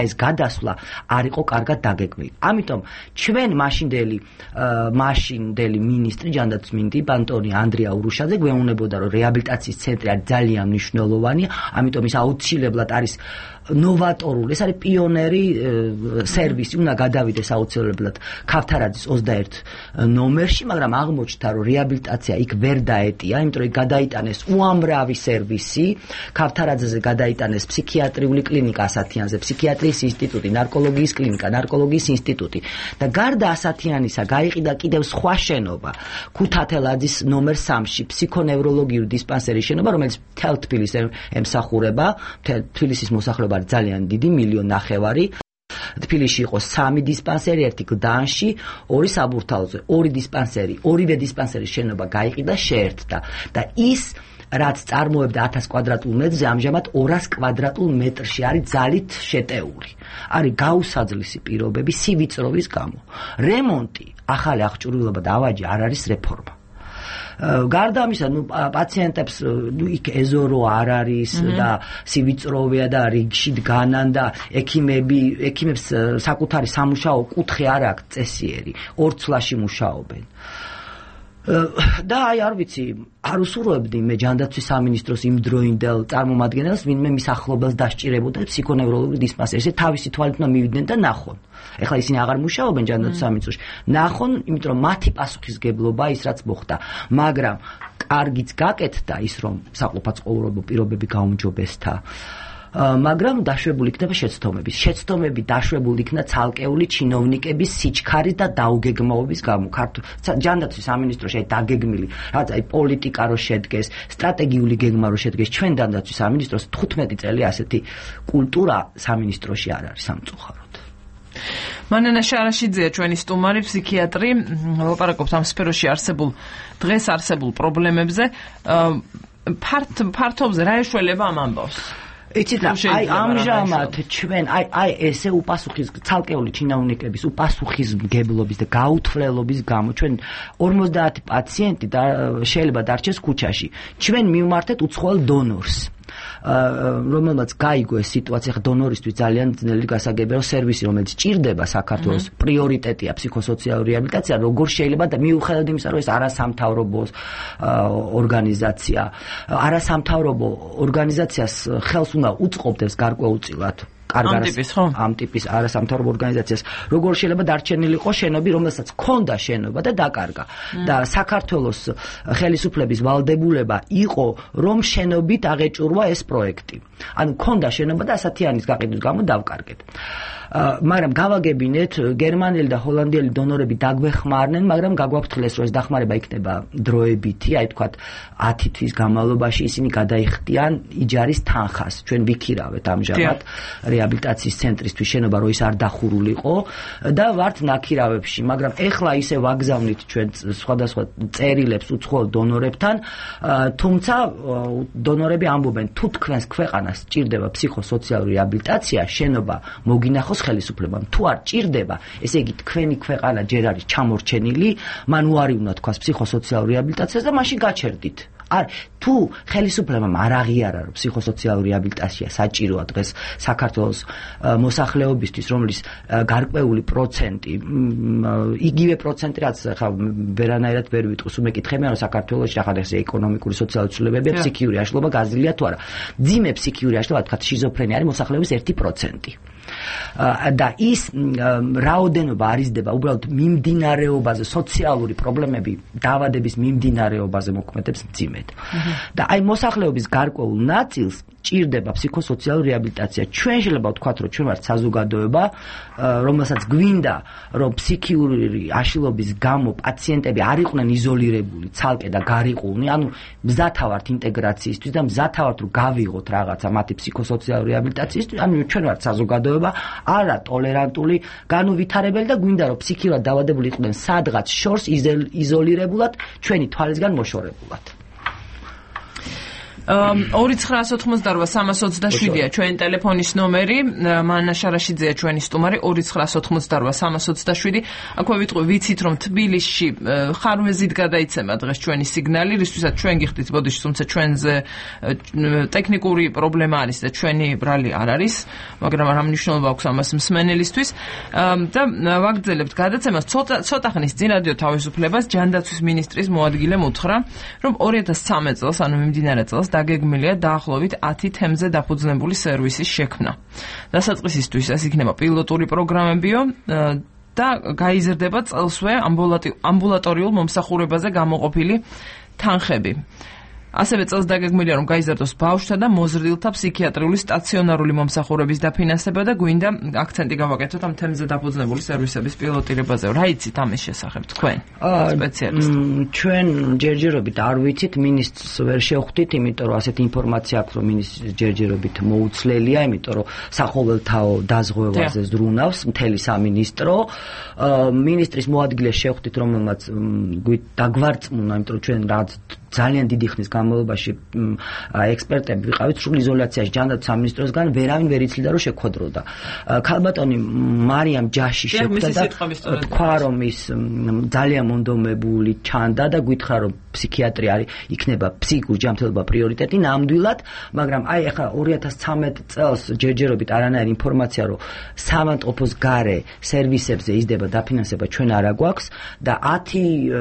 დაშლა არ იყო კარგად დაგეგმილი. ამიტომ ჩვენ მაშინდელი მაშინდელი მინისტრი ჯანდაცვის მინისტრი ბანტონი ანდრია ურუშაძე გვეუბნებოდა, რომ რეაბილიტაციის ცენტრი არის ძალიან მნიშვნელოვანია, ამიტომ ის აუცილებლად არის ნოვატორული, ეს არის პიონერი სერვისი, უნდა გადავიდეს აუცილებლად ქავთარაძის ოცდაერთ ნომერში, მაგრამ აღმოჩნდა, რომ რეაბილიტაცია იქ ვერ დაეტია, იმიტომ რომ გადაიტანეს უამრავი სერვისი, ქავთარაძეზე გადაიტანეს ფსიქიატრიული კლინიკა ასათიანზე, ფსიქიატრიის ინსტიტუტი, ნარკოლოგიის კლინიკა, ნარკოლოგიის ინსტიტუტი და გარდა ასათიანისა გაიყიდა კიდევ სხვა შენობა, ქუთათელაძის ნომერ სამში, ფსიქონევროლოგიური დისპანსერის შენობა, რომელიც მთელ თბილისს ემსახურება, თბილისის მოსახლეობა ძალიან დიდი, მილიონ ნახევარი. თბილისში იყო სამი დისპანსერი, ერთი გდანში, ორი საბურთალოზე, ორი დისპანსერი, ორივე დისპანსერის შენობა გაიყიდა, შეერთდა და ის რაც წარმოებდა ათას კვადრატულ მეტრზე, ამჟამად ორას კვადრატულ მეტრში არის ძალით შეტეული. არის გაუსაძლისი პირობები სივიწროვის გამო. რემონტი, ახალი აღჭურვილობა და ავაჯი არ არის რეფორმა. გარდა ამისა, ნუ პაციენტებს ნუ იქ ეზორო არ არის და სივიწროვეა და რიგში დგანან და ექიმები, ექიმებს საკუთარი სამუშაო კუთხე არ აქვს წესიერი, ორ ცვლაში მუშაობენ. და აი არ ვიცი, არ უსურვებდი მე ჯანდაცვის სამინისტროს იმ დროინდელ წარმომადგენელს, ვინმე მის ახლობელს დასჭირებოდა ფსიქონევროლოგიური დისპანსერი, თავისი თვალით უნდა მივიდნენ და ნახონ. ეხლა ისინი აღარ მუშაობენ ჯანდაცვის სამინისტროში. ნახონ, იმიტომ რომ მათი პასუხისგებლობა ის რაც მოხდა, მაგრამ კარგიც გაკეთდა ის რომ საყოფაცხოვრებო პირობები გაუმჯობესდა. მაგრამ დაშვებული იქნება შეცდომები. შეცდომები დაშვებული იქნა ცალკეული ჩინოვნიკების სიჩქარის და დაუგეგმაობის გამო. ჯანდაცვის სამინისტროში დაგეგმილი, რაც აი პოლიტიკა რო შედგეს, სტრატეგიული გეგმა რო შედგეს, ჩვენ ჯანდაცვის სამინისტროს თხუთმეტი წელი ასეთი კულტურა სამინისტროში არ არის სამწუხაროდ. მანანა შარაშიძეა ჩვენი სტუმარი, ფსიქიატრი. ვლაპარაკობთ ამ სფეროში არსებულ დღეს არსებულ პრობლემებზე. ფართობზე რა ეშველება ამ ამბავს? იცით რა, აი ამჟამად ჩვენ აი აი ესე უპასუხის ცალკეული ჩინოვნიკების უპასუხისმგებლობის და გაუთვლელობის გამო ჩვენ ორმოცდაათი პაციენტი და შეიძლება დარჩეს ქუჩაში. ჩვენ მივმართეთ უცხოელ დონორს. რომელმაც გაიგო ეს სიტუაცია, ხა დონორისთვის ძალიან ძნელი გასაგებია, სერვისი რომელიც ჭირდება საქართველოს, პრიორიტეტია ფსიქოსოციალური რეაბილიტაცია, როგორ შეიძლება და მიუხედავად იმისა, რომ ეს არასამთავრობო ორგანიზაცია, არასამთავრობო ორგანიზაციას ხელს უნდა უწყობდეს გარკვეულწილად ამ ტიპის ხო? ამ ტიპის არასამთავრობო ორგანიზაციას, როგორ შეიძლება დარჩენილიყო შენები, რომელსაც ჰქონდა შენობა და დაკარგა. და საქართველოს ხელისუფლების ვალდებულება იყო, რომ შენობით აღეჭურვა ეს პროექტი. ანუ ჰქონდა შენობა და ასათიანის გაყიდვის გამო დავკარგეთ. მაგრამ გავაგებინეთ, გერმანელი და ჰოლანდიელი დონორები დაგვეხმარნენ, მაგრამ გაგვაფრთხილეს, რომ ეს დახმარება იქნება დროებითი, აი თქვათ ათი თვის განმავლობაში ისინი გადაიხდიან იჯარის თანხას. ჩვენ ვიქირავეთ ამჟამად რეაბილიტაციის ცენტრისთვის შენობა, რომ ის არ დახურულიყო და ვართ ნაქირავებში, მაგრამ ეხლა ისე ვაგზავნით ჩვენ სხვადასხვა წერილებს უცხოელ დონორებთან, თუმცა დონორები ამბობენ, თუ თქვენს ქვეყანას ჭირდება ფსიქოსოციალური რეაბილიტაცია, შენობა მოგინახოს ხელისუფლებამ. თუ არ ჭირდება, ესე იგი თქვენი ქვეყანა ჯერ არის ჩამორჩენილი, მან უარი უნდა თქვას ფსიქოსოციალურ რეაბილიტაციას და მაშინ გაჩერდით. არ თუ ხელისუფლებამ არ აღიარა რომ ფსიქოსოციალური რეაბილიტაცია საჭიროა დღეს საქართველოს მოსახლეობისთვის, რომლის გარკვეული პროცენტი, იგივე პროცენტი რაც ხა ვერანაირად ვერ ვიტყვის, უმეკითხებიან რომ საქართველოში ახალ ეს ეკონომიკური სოციალური ცვლილებები, ფსიქიური აშლობა გაზრდილია თუ არა. ძიმე ფსიქიური აშლობა, თქვათ შიზოფრენია არის მოსახლეობის ერთი პროცენტი. და ის რაოდენობა არიზდება უბრალოდ მიმდინარეობაზე, სოციალური პრობლემები, დაავადების მიმდინარეობაზე მოქმედებს მძიმედ. და აი მოსახლეობის გარკვეულ ნაწილს ჭირდება ფსიქოსოციალური რეაბილიტაცია. ჩვენ შეიძლება ვთქვათ, რომ ჩვენ ვართ საზოგადოება, რომელსაც გვინდა, რომ ფსიქიური აშლილობის გამო პაციენტები არ იყვნენ იზოლირებული, ცალკე და გარიყულნი, ანუ მზათა ვართ ინტეგრაციისთვის და მზათა ვართ რომ გავიღოთ რაღაცა მათი ფსიქოსოციალური რეაბილიტაციისთვის, ანუ ჩვენ ვართ საზოგადოება, არა ტოლერანტული, განუვითარებელი და გვინდა რომ ფსიქიურად დაავადებული იყვნენ სადღაც შორს იზოლირებულად, ჩვენი თვალისგან მოშორებულად. ორი ცხრაას ოთხმოცდარვა სამას ოცდაშვიდია ჩვენი ტელეფონის ნომერი, მანა შარაშიძეა ჩვენი სტუმარი ორი ცხრაას ოთხმოცდარვა სამას ოცდაშვიდი. აქვე ვიტყვი ვიცით რომ თბილისში ხარვეზით გადაიცემა დღეს ჩვენი სიგნალი, რისთვისაც ჩვენ გიხდით ბოდიში, თუმცა ჩვენზე ტექნიკური პრობლემა არის და ჩვენი ბრალი არ არის, მაგრამ რა მნიშვნელობა აქვს ამას მსმენელისთვის და ვაგრძელებთ გადაცემას. ცოტა ცოტა ხნის წინ რადიო თავისუფლებას ჯანდაცვის მინისტრის მოადგილემ უთხრა, რომ ორი ათას ცხრამეტ წელს, ანუ მიმდინარე წელს დაგეგმილია დაახლოებით ათი თემზე დაფუძნებული სერვისის შექმნა. დასაწყისისთვის ეს იქნება პილოტური პროგრამებიო და გაიზრდება წელსვე ამბულატორიულ მომსახურებაზე გამოყოფილი თანხები. ასევე წელს დაგეგმილია რომ გაიზარდოს ბავშვთა და მოზრდილთა ფსიქიატრიული სტაციონარული მომსახურების დაფინანსება და გვინდა აქცენტი გავაკეთოთ ამ თემზე დაფუძნებული სერვისების პილოტირებაზე. რა იცით ამის შესახებ თქვენ? სპეციალისტი. ჩვენ ჯერჯერობით არ ვიცით, მინისტრს ვერ შევხვდით, იმიტომ რომ ასეთი ინფორმაცია აქვს, რომ მინისტრის ჯერჯერობით მოუცლელია, იმიტომ რომ სახოველთაო დაზღვევაზე ზრუნავს მთელი სამინისტრო. მინისტრის მოადგილეს შევხვდით, რომელმაც დაგვარწმუნა, იმიტომ რომ ჩვენ რაც ძალიან დიდი ხნის განმავლობაში ექსპერტები ვიყავით სრულ იზოლაციაში ჯანდაცვის სამინისტროსგან, ვერავინ ვერ იცლიდა რომ შეხვედროდა. ქალბატონი მარიამ ჯაში შეხვდა და თქვა რომ ის ძალიან მონდომებული ჩანდა და გითხრა რომ ფსიქიატრი არის იქნება ფსიქიკური ჯანმრთელობა პრიორიტეტი ნამდვილად, მაგრამ აი ახლა ორი ათას ცხრამეტ წელს ჯერჯერობით არანაირი ინფორმაცია რომ სამავთყოფოს გარე სერვისებზე იზრდება დაფინანსება ჩვენ არა გვაქვს და ათი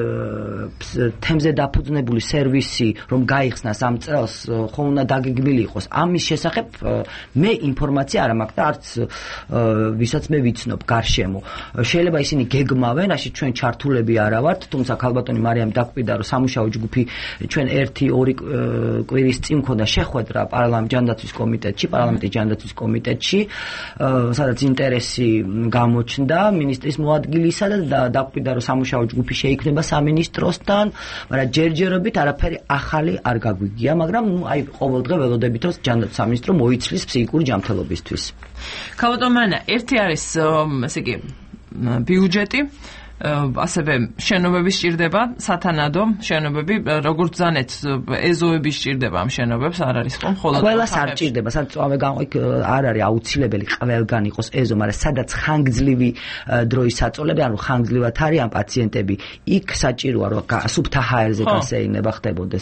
თემზე დაფუძნებული სერვისი რომ გაიხსნას ამ წელს ხო უნდა დაგეგმილი იყოს. ამის შესახებ მე ინფორმაცია არ მაქვს და არც ვისაც მე ვიცნობ გარშემო. შეიძლება ისინი გეგმავენ, რაში ჩვენ ჩართულები არა ვართ, თუმცა ქალბატონი მარიამ დაგვიდა რომ სამუშაო ჯგუფი ჩვენ ერთი ორი კვირის წინ მქონდა შეხვედრა პარლამენტ ჯანდაცვის კომიტეტში, პარლამენტის ჯანდაცვის კომიტეტში, სადაც ინტერესი გამოჩნდა მინისტრის მოადგილისა და დაგვიდა რომ სამუშაო ჯგუფი შეიქმნება სამინისტროსთან, მაგრამ ჯერჯერობით არაფერი ახალი არ გაგვიგია, მაგრამ აი ყოველდღე ველოდებით რომ ჯანდაცვის სამინისტრო მოიცლის ფსიქიკური ჯანმრთელობისთვის. ქალბატონ მანა, ერთი არის ესე იგი ბიუჯეტი, ასევე შენობები სჭირდება, სათანადო შენობები, როგორც ზანეთ ეზოები სჭირდება ამ შენობებს, არ არის ხომ? ხოლო ყველას არ სჭირდება, სადაც ამე არ არის აუცილებელი ყველგან იყოს ეზო, მაგრამ სადაც ხანგრძლივი დროის საწოლები, ანუ ხანგრძლივად არიან პაციენტები, იქ საჭიროა რომ სუფთა ჰაერზე გასეირნება ხდებოდეს.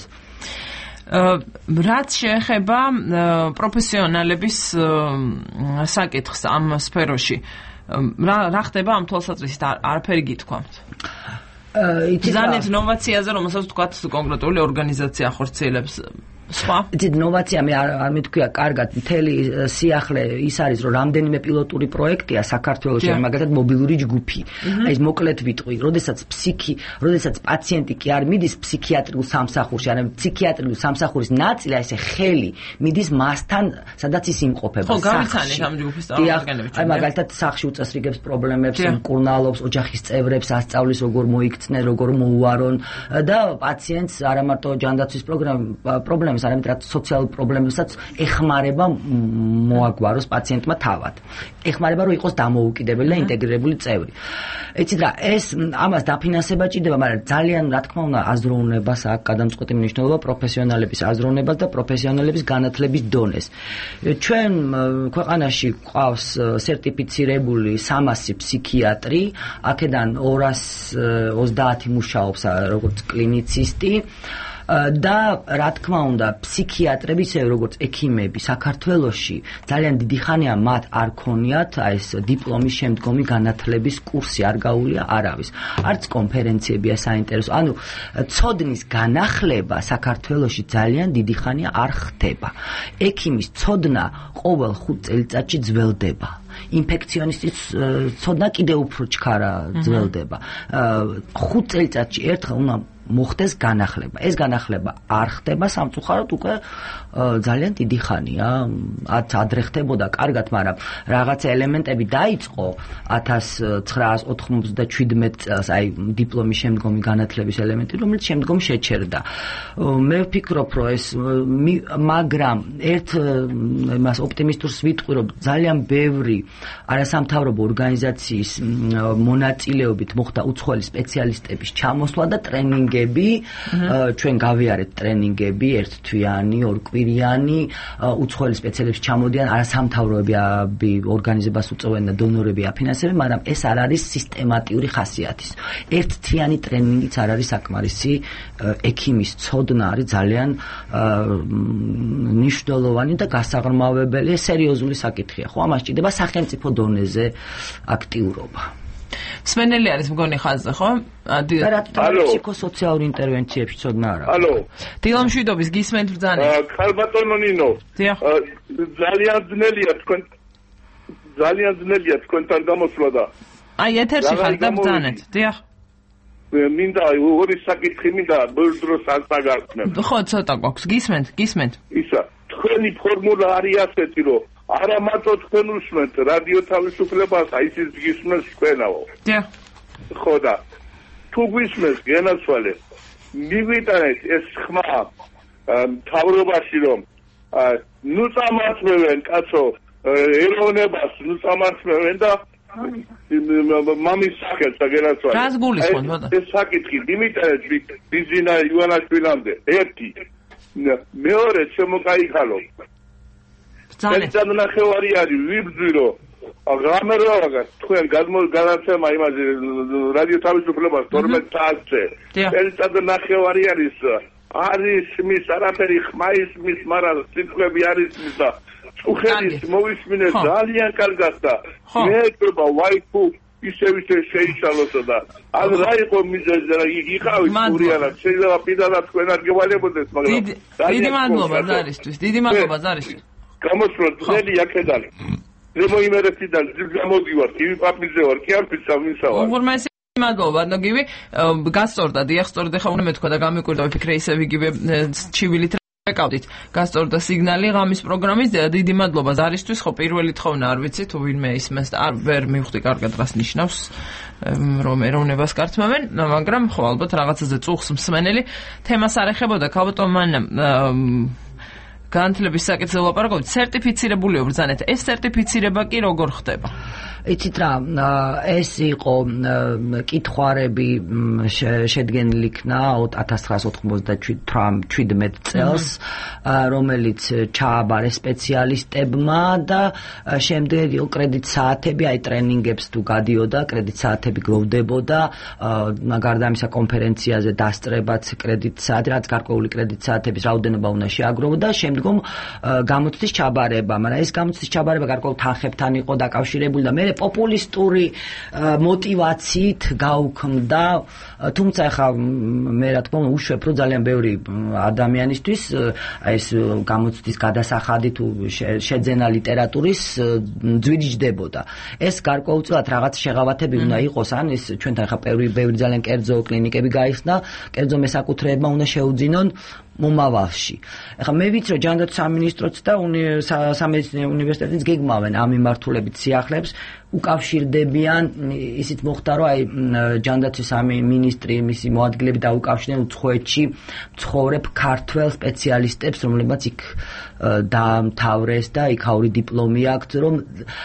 რაც შეეხება პროფესიონალების საკითხს ამ სფეროში, რა რა ხდება ამ თვალსაზრისით არაფერი გითქვამთ? ზანეთ ნოვაციაზე რომელსაც თქვათ კონკრეტული ორგანიზაცია ახორციელებს სხვა ძიდ ნოვაცია მე არ მეთქვია კარგად მთელი სიახლე ის არის რომ რამდენიმე პილოტური პროექტია საქართველოში მაგალითად მობილური ჯგუფი აი ეს მოკლედ ვიტყვი როდესაც ფსიქი როდესაც პაციენტი კი არ მიდის ფსიქიატრიულ სამსახურში ან ფსიქიატრიულ სამსახურის ნაწილი აი ესე ხელი მიდის მასთან სადაც ის იმყოფება ხო გავიცანეთ ამ ჯგუფის წარმოადგენლებს აი მაგალითად სახლში უწესრიგებს პრობლემებს მკურნალობს ოჯახის წევრებს ასწავლის როგორ მოიქცნენ როგორ მოუარონ და პაციენტს არა მარტო ჯანდაცვის პრობლემა არამედ რაც სოციალურ პრობლემებსაც ეხმარება მოაგვაროს პაციენტმა თავად. ეხმარება რომ იყოს დამოუკიდებელი და ინტეგრირებული წევრი. იცით რა, ეს ამას დაფინანსება ჭირდება, მაგრამ ძალიან რა თქმა უნდა აზროვნებას აქვს გადამწყვეტი მნიშვნელობა პროფესიონალების აზროვნებას და პროფესიონალების განათლების დონეს. ჩვენ ქვეყანაში ყავს სერტიფიცირებული სამასი ფსიქიატრი, აქედან ორასი ოცდაათი მუშაობს როგორც კლინიცისტი. და რა თქმა უნდა ფსიქიატრები ისე როგორც ექიმები საქართველოში ძალიან დიდი ხანია მათ არ ქონიათ აი ეს დიპლომის შემდგომი განათლების კურსი არ გაუულია არავის არც კონფერენციებია საინტერესო ანუ ცოდნის განახლება საქართველოში ძალიან დიდი ხანია არ ხდება ექიმის ცოდნა ყოველ ხუთ წელიწადში ძველდება ინფექციონისტის ცოდნა კიდევ უფრო ჩქარა ძველდება ხუთ წელიწადში ერთხელ უნდა მოხდეს განახლება. ეს განახლება არ ხდება სამწუხაროდ უკვე ძალიან დიდი ხანია. ათ ადრე ხდებოდა კარგად, მაგრამ რაღაცა ელემენტები დაიწყო ათას ცხრაას ოთხმოცდაშვიდმეტ წელს, აი დიპლომის შემდგომი განათლების ელემენტი, რომელიც შემდგომ შეჩერდა. მე ვფიქრობ, რომ ეს მაგრამ ერთ იმას ოპტიმისტურს ვიტყვი, რომ ძალიან ბევრი არასამთავრობო ორგანიზაციის მონაწილეობით მოხდა უცხოელი სპეციალისტების ჩამოსვლა და ტრენინგი ტრენინგები, ჩვენ გავიარეთ ტრენინგები, ერთთვიანი, ორკვირიანი, უცხოელი სპეციალისტები ჩამოდიან, არასამთავრობოები ორგანიზებას უწევენ და დონორები აფინანსებენ, მაგრამ ეს არ არის სისტემატიური ხასიათის. ერთთვიანი ტრენინგიც არ არის საკმარისი, ექიმის ცოდნა არის ძალიან მნიშვნელოვანი და გასაღრმავებელი, სერიოზული საკითხია. ხო, ამას ჭირდება სახელმწიფო დონეზე აქტიურობა. სმენელი არის მგონი ხაზზე, ხო? ალო. ფსიქოსოციალური ინტერვენციებში ცოდნა არა. ალო. დილამშვიდობის გისმენთ ბრძანეთ. ხალბატონო ნინო. დიახ. ძალიან ძნელია თქვენ ძალიან ძნელია თქვენთან გამოსვლა და აი ეთერში ხარ და ბრძანეთ. დიახ. მინდა ორი საკითხი მინდა ბევრ დროს არ წაგართმევ. ხო, ცოტა გვაქვს. გისმენთ, გისმენთ. ისა, თქვენი ფორმულა არის ასეთი, რომ არა მარტო თქვენ უსმენთ რადიო თავისუფლებას, აი ის გისმენთ თქვენაო. დიახ. ხო და თუ გვისმენთ გენაცვალე, მივიტანეთ ეს ხმა თავრობაში რომ ნუ წამართმევენ კაცო ეროვნებას, ნუ წამართმევენ და მამის სახელს აგერაცვალე. რას გულისხმობ ბატონო? ეს საკითხი მიმიტანეთ ბიზინა ივანაშვილამდე. ერთი. მეორე შემოკაიხალო. ერთად ნახევარი არის ვიბძვირო. აღამეროაგა თქვენ გადმოგანაცემა იმაზე რადიო თავისუფლებას თორმეტ წელზე. ერთად ნახევარი არის არის მის არაფერი ხმაის მის მაგრამ სიტყვები არის მის და უხელის მოვისმინე ძალიან კარგად და მე ეთქვა ვაიფუ ისე ისე შეიშალოსო და ან რა იყო მიზეზი რა იყავით სურიანად შეიძლება პირადად თქვენ არ გევალებოდეს მაგრამ დიდი მადლობა ზარისთვის დიდი მადლობა ზარისთვის გამოსვლა ძელი აქედან ზემოიმერეთიდან გამოდივარ კივი პაპიზე ვარ კი არ ვიცი ვინსა ვარ უღურმესი მადლობა ბატონო გივი გასწორდა დიახ სწორედ ახლა უნდა მეთქვა და გამიკვირდა ვიფიქრე ისევ იგივე ჩივილით ეკავდით გასწორდა სიგნალი ღამის პროგრამის დიდი მადლობა ზარისთვის ხო პირველი თხოვნა არ ვიცი თუ ვინმე ისმენს და არ ვერ მივხვდი კარგად რას ნიშნავს რომ ეროვნებას კართმევენ მაგრამ ხო ალბათ რაღაცაზე წუხს მსმენელი თემას არ ეხებოდა ქალბატონ მან განათლების საკითხზე ვლაპარაკობთ სერტიფიცირებული ბრძანეთ ეს სერტიფიცირება კი როგორ ხდება იცით რა ეს იყო კითხვარები შედგენილი იქნა ათას ცხრაას ოთხმოცდაშვიდმეტ წელს რომელიც ჩააბარეს სპეციალისტებმა და შემდეგ იყო კრედიტ საათები აი ტრენინგებს თუ გადიოდა კრედიტ საათები გროვდებოდა გარდა ამისა კონფერენციაზე დასწრებაც კრედიტ საათი რაც გარკვეული კრედიტ საათების რაოდენობა უნდა შეაგროვდა შემდგომ გამოცდის ჩაბარება მაგრამ ეს გამოცდის ჩაბარება გარკვეულ თანხებთან იყო დაკავშირებული და მე პოპულისტური мотивაციით გაუქმდა თუმცა ახლა მე რა თქმა უნდა უშვებ რომ ძალიან ბევრი ადამიანისთვის ეს გამოცდის გადასახადი თუ შეძენა ლიტერატურის ძვირიჯდებოდა ეს გარკვეულწილად რაღაც შეღავათები უნდა იყოს ან ის ჩვენთან ახლა ბევრი ბევრი ძალიან კერძო კლინიკები გაიხსნა კერძო მესაკუთრეებმა უნდა შეუძინონ მომავალში. ახლა მე ვიცი რომ ჯანდაცვის სამინისტროც და სამედიცინო უნივერსიტეტიც გეგმავენ ამ მიმართულებით სიახლეებს უკავშირდებიან ისიც მოხდა რომ აი ჯანდაცვის სამინისტრი მისი მოადგილეები დაუკავშირდნენ უცხოეთში მცხოვრებ ქართველ სპეციალისტებს რომლებიც იქ დაამთავრეს და იქაური დიპლომი აქვთ რომ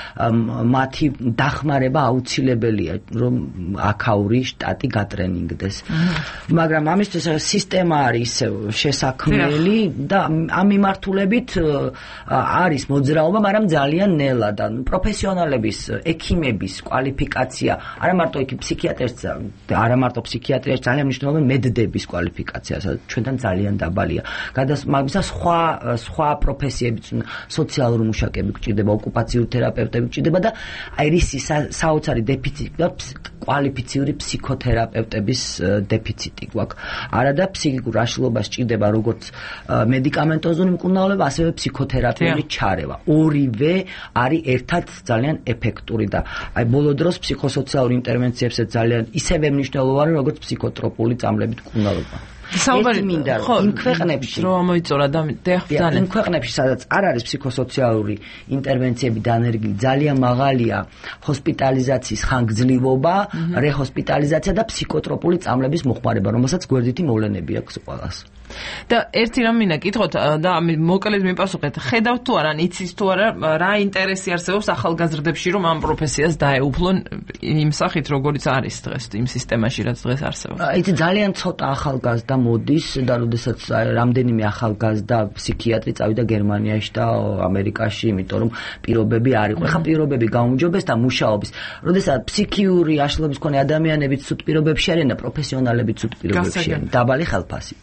მათი დახმარება აუცილებელია რომ აქაური შტატი გატრენინგდეს მაგრამ ამისთვის სისტემა არის შესაქმნელი და ამ მიმართულებით არის მოძრაობა მაგრამ ძალიან ნელა და პროფესიონალების ექიმების კვალიფიკაცია არა მარტო იქ ფსიქიატრებს არა მარტო ფსიქიატრიას ძალიან მნიშვნელოვანი მედდების კვალიფიკაცია ჩვენთან ძალიან დაბალია გადასმაგისა სხვა სხვა პროფესიებიც სოციალური მუშაკები გჭირდება ოკუპაციური თერაპევტები გჭირდება და აი რისი საოცარი დეფიციტი კვალიფიციური ფსიქოთერაპევტების დეფიციტი გვაქვს არა და ფსიქიკურ აშლობას ჭირდება როგორც მედიკამენტოზული მკურნალობა ასევე ფსიქოთერაპიული ჩარევა ორივე არის ერთად ძალიან ეფექტური და აი ბოლო დროს ფსიქოსოციალური ინტერვენციებსაც ძალიან ისევე მნიშვნელოვანი როგორც ფსიქოტროპული წამლებით მკურნალობა საუბარი მინდა იმ ქვეყნებში რომ ამოიწორა და დიახ იმ ქვეყნებში სადაც არ არის ფსიქოსოციალური ინტერვენციები დანერგილი ძალიან მაღალია ჰოსპიტალიზაციის ხანგრძლივობა, რეჰოსპიტალიზაცია და ფსიქოტროპული წამლების მოხმარება, რომელსაც გვერდითი მოვლენები აქვს ყველას. და ერთი რამ მინდა კითხოთ და მოკლედ მიპასუხეთ, ხედავთ თუ არა, იცის თუ არა, რა ინტერესი არსებობს ახალგაზრდებში, რომ ამ პროფესიას დაეუფლონ იმ სახით, როგორიც არის დღეს იმ სისტემაში, რაც დღეს არსებობს. იცი ძალიან ცოტა ახალგაზრდა მოდის და როდესაც რამდენიმე ახალგაზრდა ფსიქიატრი წავიდა გერმანიაში და ამერიკაში, იმიტომ რომ პირობები არ იყო. ეხლა პირობები გაუმჯობეს და მუშაობის. როდესაც ფსიქიური აშლობის მქონე ადამიანები ცუდ პირობებში არიან და პროფესიონალები ცუდ პირობებში არიან, დაბალი ხელფასით.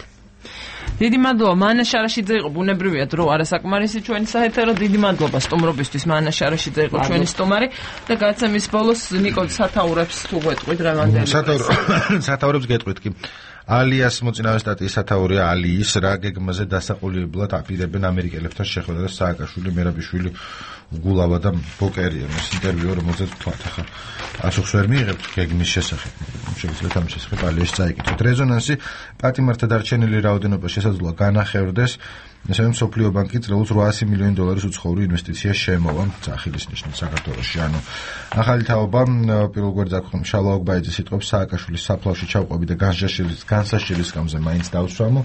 დიდი მადლობა მანა შარაშიძე იყო, ბუნებრივია დრო არასაკმარისი ჩვენი საერთო, დიდი მადლობა სტუმრობისთვის მანა შარაშიძე იყო ჩვენი სტუმარი და გადაცემის ბოლოს ნიკო სათაურებს თუ გვეტყვით რამანდელი სათაურებს გეტყვით კი ალიას მოწინავე სტატიის სათაურია ალიის რა გეგმაზე დასაყოლებლად აპირებენ ამერიკელებთან შეხვედრა და სააკაშვილი მერაბიშვილი გულავა და ბოკერია მას ინტერვიუ რომელზეც თქვათ ახლა ასოხს ვერ მიიღებთ გეგმის შესახებ შეგიძლიათ ამ შესახებ ალიაში წაიკითხოთ რეზონანსი პატიმართა დარჩენილი რაოდენობა შესაძლოა განახევრდეს ესაა მსოფლიო ბანკი წელს ოთხასი მილიონი დოლარის უცხოური ინვესტიცია შემოვა სახლის ნიშნით საქართველოში ანუ ახალი თაობა პირველ გვერდზე აქვს შალვა ოგბაიძის სიტყვებს სააკაშვილის საფლავში ჩავყვები და განსაშილის განსაშილის გამზე მაინც დავსვამო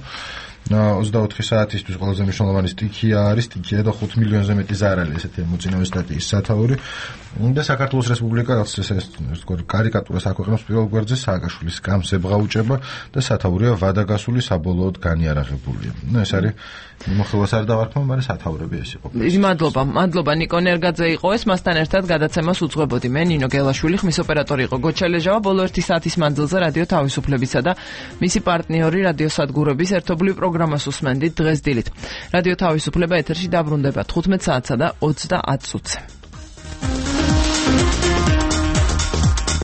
ოცდაოთხი საათისთვის ყველაზე მნიშვნელოვანი სტიქია არის სტიქია და ხუთ მილიონზე მეტი ზარალი ესეთი მოწინავე სტატიის სათაური და საქართველოს რესპუბლიკა რაც ეს კარიკატურას აქვეყნებს პირველ გვერდზე სააკაშვილის გამს ებღაუჭება და სათაურია ვადაგასული საბოლოოდ განიარაღებულია ნუ ეს არის მოხელას არ დავარქმა მაგრამ სათაურები ეს იყო მადლობა მადლობა ნიკო ნერგაძე იყო ეს მასთან ერთად გადაცემას უძღვებოდი მე ნინო გელაშვილი ხმის ოპერატორი იყო გოჩელეჟავა ბოლო ერთი საათის მანძილზე რადიო თავისუფლებისა და მისი პარტნიორი რადიო სადგურების ერთობლივ პროგრამას უსმენდით დღეს დილით რადიო თავისუფლება ეთერში დაბრუნდება თხუთმეტ საათსა და ოცდაათ წუთზე